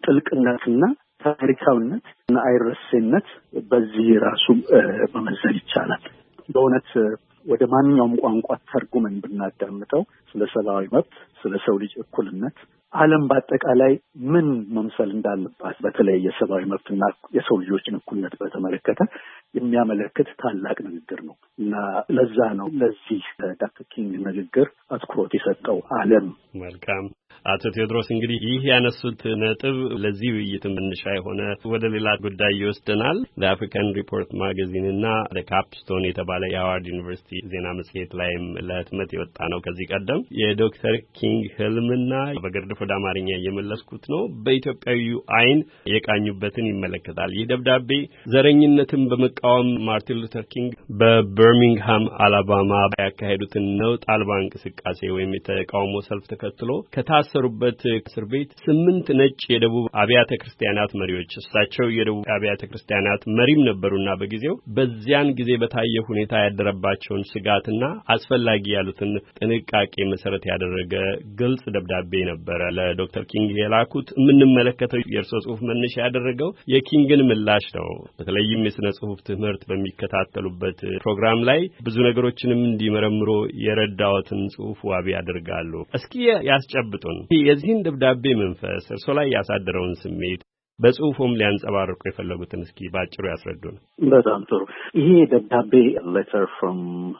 ጥልቅነትና ታሪካዊነት እና አይረሴነት በዚህ ራሱ መመዘን ይቻላል። በእውነት ወደ ማንኛውም ቋንቋ ተርጉመን ብናዳምጠው ስለ ሰብአዊ መብት፣ ስለ ሰው ልጅ እኩልነት፣ ዓለም በአጠቃላይ ምን መምሰል እንዳለባት በተለይ የሰብአዊ መብትና የሰው ልጆችን እኩልነት በተመለከተ የሚያመለክት ታላቅ ንግግር ነው እና ለዛ ነው ለዚህ ዶክተር ኪንግ ንግግር አትኩሮት የሰጠው ዓለም። መልካም አቶ ቴዎድሮስ፣ እንግዲህ ይህ ያነሱት ነጥብ ለዚህ ውይይት መነሻ የሆነ ወደ ሌላ ጉዳይ ይወስደናል። ለአፍሪካን ሪፖርት ማጋዚን እና ለካፕስቶን የተባለ የሃዋርድ ዩኒቨርሲቲ ዜና መጽሔት ላይም ለህትመት የወጣ ነው። ከዚህ ቀደም የዶክተር ኪንግ ህልምና በግርድፍ ወደ አማርኛ እየመለስኩት ነው በኢትዮጵያዊው አይን የቃኙበትን ይመለከታል። ይህ ደብዳቤ ዘረኝነትን በመቃወም ማርቲን ሉተር ኪንግ በበርሚንግሃም አላባማ ያካሄዱትን ነውጥ አልባ እንቅስቃሴ ወይም የተቃውሞ ሰልፍ ተከትሎ ከታሰሩበት እስር ቤት ስምንት ነጭ የደቡብ አብያተ ክርስቲያናት መሪዎች እሳቸው የደቡብ አብያተ ክርስቲያናት መሪም ነበሩና በጊዜው በዚያን ጊዜ በታየ ሁኔታ ያደረባቸውን ስጋትና አስፈላጊ ያሉትን ጥንቃቄ መሰረት ያደረገ ግልጽ ደብዳቤ ነበረ ለዶክተር ኪንግ የላኩት። የምንመለከተው የእርሶ ጽሑፍ መነሻ ያደረገው የኪንግን ምላሽ ነው። በተለይም የሥነ ጽሑፍ ትምህርት በሚከታተሉበት ፕሮግራም ላይ ብዙ ነገሮችንም እንዲመረምሩ የረዳዎትን ጽሑፍ ዋቢ ያደርጋሉ። እስኪ ያስጨብጡን የዚህን ደብዳቤ መንፈስ እርሶ ላይ ያሳደረውን ስሜት በጽሑፉም ሊያንጸባርቁ የፈለጉትን እስኪ ባጭሩ ያስረዱን። በጣም ጥሩ። ይሄ ደብዳቤ ሌተር ፍሮም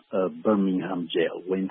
በርሚንግሃም ጄል ወይም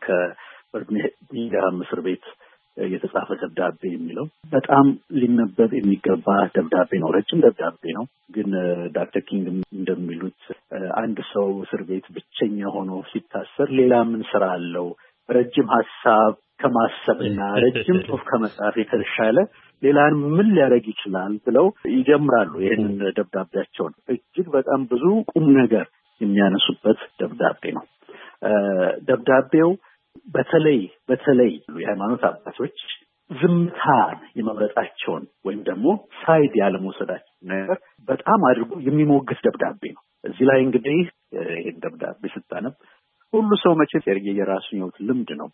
ከበርሚንግሃም እስር ቤት የተጻፈ ደብዳቤ የሚለው በጣም ሊነበብ የሚገባ ደብዳቤ ነው። ረጅም ደብዳቤ ነው። ግን ዶክተር ኪንግ እንደሚሉት አንድ ሰው እስር ቤት ብቸኛ ሆኖ ሲታሰር ሌላ ምን ስራ አለው? ረጅም ሀሳብ ከማሰብና ረጅም ጽሑፍ ከመጻፍ የተሻለ ሌላን ምን ሊያደርግ ይችላል ብለው ይጀምራሉ ይህንን ደብዳቤያቸውን። እጅግ በጣም ብዙ ቁም ነገር የሚያነሱበት ደብዳቤ ነው። ደብዳቤው በተለይ በተለይ የሃይማኖት አባቶች ዝምታን የመምረጣቸውን ወይም ደግሞ ሳይድ ያለመውሰዳቸው ነገር በጣም አድርጎ የሚሞግስ ደብዳቤ ነው። እዚህ ላይ እንግዲህ ይህን ደብዳቤ ስታነብ ሁሉ ሰው መቼም የራሱን ህይወት ልምድ ነው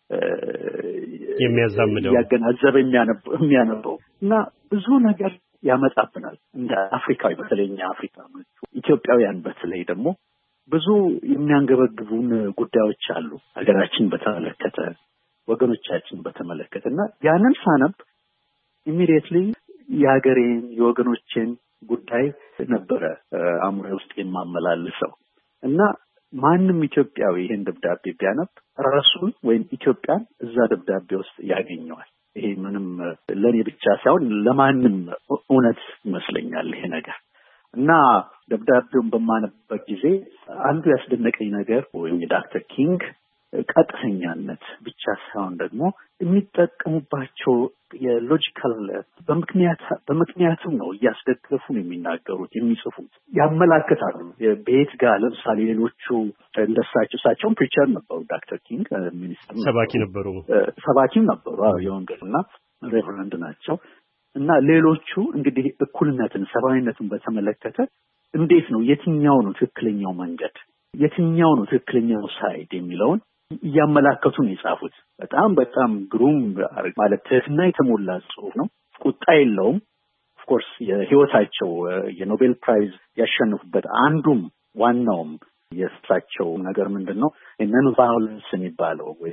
የሚያዛምደው ያገናዘበ የሚያነበው እና ብዙ ነገር ያመጣብናል። እንደ አፍሪካዊ በተለይኛ አፍሪካኖች ኢትዮጵያውያን በተለይ ደግሞ ብዙ የሚያንገበግቡን ጉዳዮች አሉ ሀገራችን በተመለከተ ወገኖቻችን በተመለከተና ያንን ሳነብ ኢሚዲየትሊ የሀገሬን የወገኖችን ጉዳይ ነበረ አእምሮ ውስጥ የማመላልሰው እና ማንም ኢትዮጵያዊ ይሄን ደብዳቤ ቢያነብ ራሱን ወይም ኢትዮጵያን እዛ ደብዳቤ ውስጥ ያገኘዋል። ይሄ ምንም ለኔ ብቻ ሳይሆን ለማንም እውነት ይመስለኛል ይሄ ነገር እና ደብዳቤውን በማነብበት ጊዜ አንዱ ያስደነቀኝ ነገር ወይም የዶክተር ኪንግ ቀጥተኛነት ብቻ ሳይሆን ደግሞ የሚጠቀሙባቸው የሎጂካል በምክንያት በምክንያቱም ነው እያስደገፉ ነው የሚናገሩት የሚጽፉት ያመላክታሉ። ቤት ጋር ለምሳሌ ሌሎቹ እንደሳቸው እሳቸውም ፕሪቸር ነበሩ ዶክተር ኪንግ ሚኒስትር ሰባኪ ነበሩ ሰባኪም ነበሩ አዎ የወንጌልና ሬቨረንድ ናቸው እና ሌሎቹ እንግዲህ እኩልነትን ሰብአዊነትን በተመለከተ እንዴት ነው የትኛው ነው ትክክለኛው መንገድ የትኛው ነው ትክክለኛው ሳይድ የሚለውን እያመላከቱ ነው የጻፉት። በጣም በጣም ግሩም ማለት ትህትና የተሞላ ጽሑፍ ነው። ቁጣ የለውም። ኦፍ ኮርስ የህይወታቸው የኖቤል ፕራይዝ ያሸነፉበት አንዱም ዋናውም የእሳቸው ነገር ምንድነው ነን ቫዮለንስ የሚባለው ወይ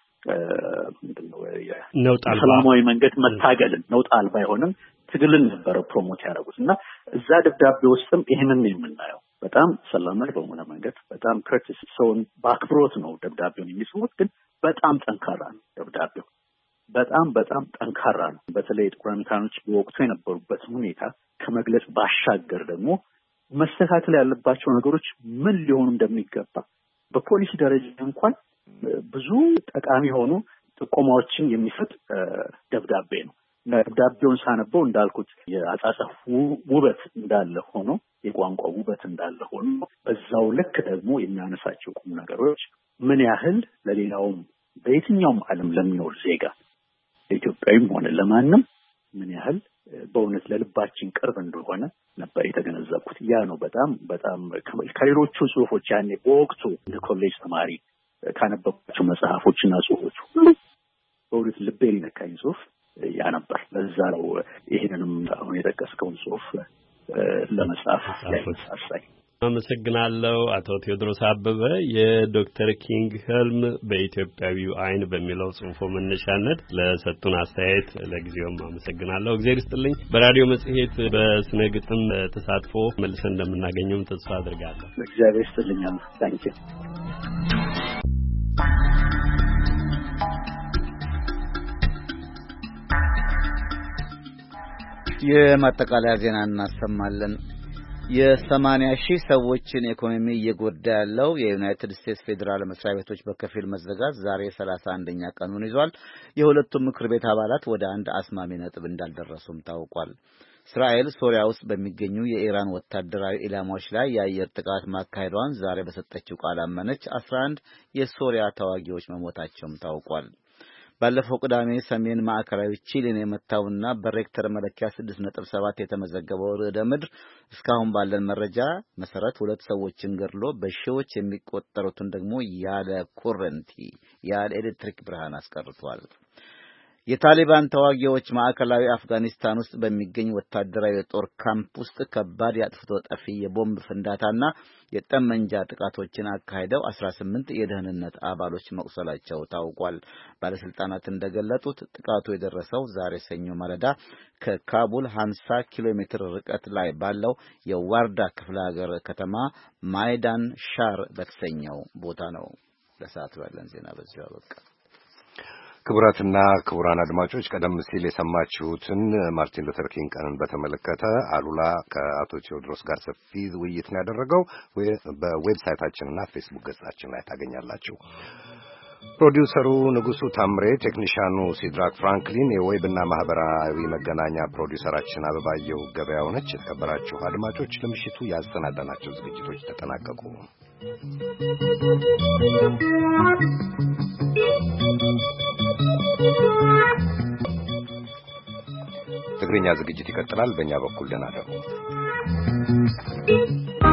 ምንድነው ሰላማዊ መንገድ መታገልን ነውጥ አልባ አይሆንም ትግልን ነበር ፕሮሞት ያደረጉት እና እዛ ደብዳቤ ውስጥም ይሄንን ነው የምናየው። በጣም ሰላማዊ በሆነ መንገድ በጣም ክሪቲስ ሰውን በአክብሮት ነው ደብዳቤውን የሚጽፉት፣ ግን በጣም ጠንካራ ነው ደብዳቤው። በጣም በጣም ጠንካራ ነው። በተለይ ጥቁር አሜሪካኖች በወቅቱ የነበሩበት ሁኔታ ከመግለጽ ባሻገር ደግሞ መስተካከል ያለባቸው ነገሮች ምን ሊሆኑ እንደሚገባ በፖሊሲ ደረጃ እንኳን ብዙ ጠቃሚ ሆኑ ጥቆማዎችን የሚሰጥ ደብዳቤ ነው። ደብዳቤውን ሳነበው እንዳልኩት የአጻጻፍ ውበት እንዳለ ሆኖ የቋንቋ ውበት እንዳለ ሆኖ በዛው ልክ ደግሞ የሚያነሳቸው ቁም ነገሮች ምን ያህል ለሌላውም በየትኛውም ዓለም ለሚኖር ዜጋ ለኢትዮጵያዊም ሆነ ለማንም ምን ያህል በእውነት ለልባችን ቅርብ እንደሆነ ነበር የተገነዘብኩት። ያ ነው በጣም በጣም ከሌሎቹ ጽሁፎች ያኔ በወቅቱ እንደ ኮሌጅ ተማሪ ካነበብኳቸው መጽሐፎችና ጽሁፎች ሁሉ በእውነት ልቤ ሊነካኝ ጽሁፍ ያ ነበር። ለዛ ነው ይሄንንም አሁን የጠቀስከውን ጽሁፍ ለመጻፍ ያሳሳይ። አመሰግናለሁ አቶ ቴዎድሮስ አበበ የዶክተር ኪንግ ህልም በኢትዮጵያዊው አይን በሚለው ጽሁፎ መነሻነት ለሰጡን አስተያየት ለጊዜውም አመሰግናለሁ። እግዚአብሔር ይስጥልኝ። በራዲዮ መጽሔት በስነ ግጥም ተሳትፎ መልሰን እንደምናገኘውም ተስፋ አድርጋለሁ። እግዚአብሔር ይስጥልኝ። ታንኪ የማጠቃለያ ዜና እናሰማለን። የሰማንያ ሺህ ሰዎችን ኢኮኖሚ እየጎዳ ያለው የዩናይትድ ስቴትስ ፌዴራል መስሪያ ቤቶች በከፊል መዘጋት ዛሬ ሰላሳ አንደኛ ቀኑን ይዟል። የሁለቱም ምክር ቤት አባላት ወደ አንድ አስማሚ ነጥብ እንዳልደረሱም ታውቋል። እስራኤል ሶሪያ ውስጥ በሚገኙ የኢራን ወታደራዊ ኢላማዎች ላይ የአየር ጥቃት ማካሄዷን ዛሬ በሰጠችው ቃል አመነች። አስራ አንድ የሶሪያ ተዋጊዎች መሞታቸውም ታውቋል። ባለፈው ቅዳሜ ሰሜን ማዕከላዊ ቺሊን የመታውና በሬክተር መለኪያ ስድስት ነጥብ ሰባት የተመዘገበው ርዕደ ምድር እስካሁን ባለን መረጃ መሰረት ሁለት ሰዎችን ገድሎ በሺዎች የሚቆጠሩትን ደግሞ ያለ ኮረንቲ ያለ ኤሌክትሪክ ብርሃን አስቀርቷል። የታሊባን ተዋጊዎች ማዕከላዊ አፍጋኒስታን ውስጥ በሚገኝ ወታደራዊ የጦር ካምፕ ውስጥ ከባድ የአጥፍቶ ጠፊ የቦምብ ፍንዳታና የጠመንጃ ጥቃቶችን አካሂደው አስራ ስምንት የደህንነት አባሎች መቁሰላቸው ታውቋል። ባለስልጣናት እንደገለጡት ጥቃቱ የደረሰው ዛሬ ሰኞ ማለዳ ከካቡል ሃምሳ ኪሎ ሜትር ርቀት ላይ ባለው የዋርዳ ክፍለ ሀገር ከተማ ማይዳን ሻር በተሰኘው ቦታ ነው። ለሰዓቱ ያለን ዜና በዚሁ አበቃ። ክቡራትና ክቡራን አድማጮች ቀደም ሲል የሰማችሁትን ማርቲን ሉተር ኪንግ ቀንን በተመለከተ አሉላ ከአቶ ቴዎድሮስ ጋር ሰፊ ውይይት ነው ያደረገው። በዌብሳይታችንና ፌስቡክ ገጻችን ላይ ታገኛላችሁ። ፕሮዲውሰሩ ንጉሱ ታምሬ፣ ቴክኒሻኑ ሲድራክ ፍራንክሊን፣ የዌብና ማህበራዊ መገናኛ ፕሮዲውሰራችን አበባየሁ ገበያው ነች። የተከበራችሁ አድማጮች ለምሽቱ ያሰናዳናቸው ዝግጅቶች ተጠናቀቁ። ትግርኛ ዝግጅት ይቀጥላል። በእኛ በኩል ደህና ደሩ።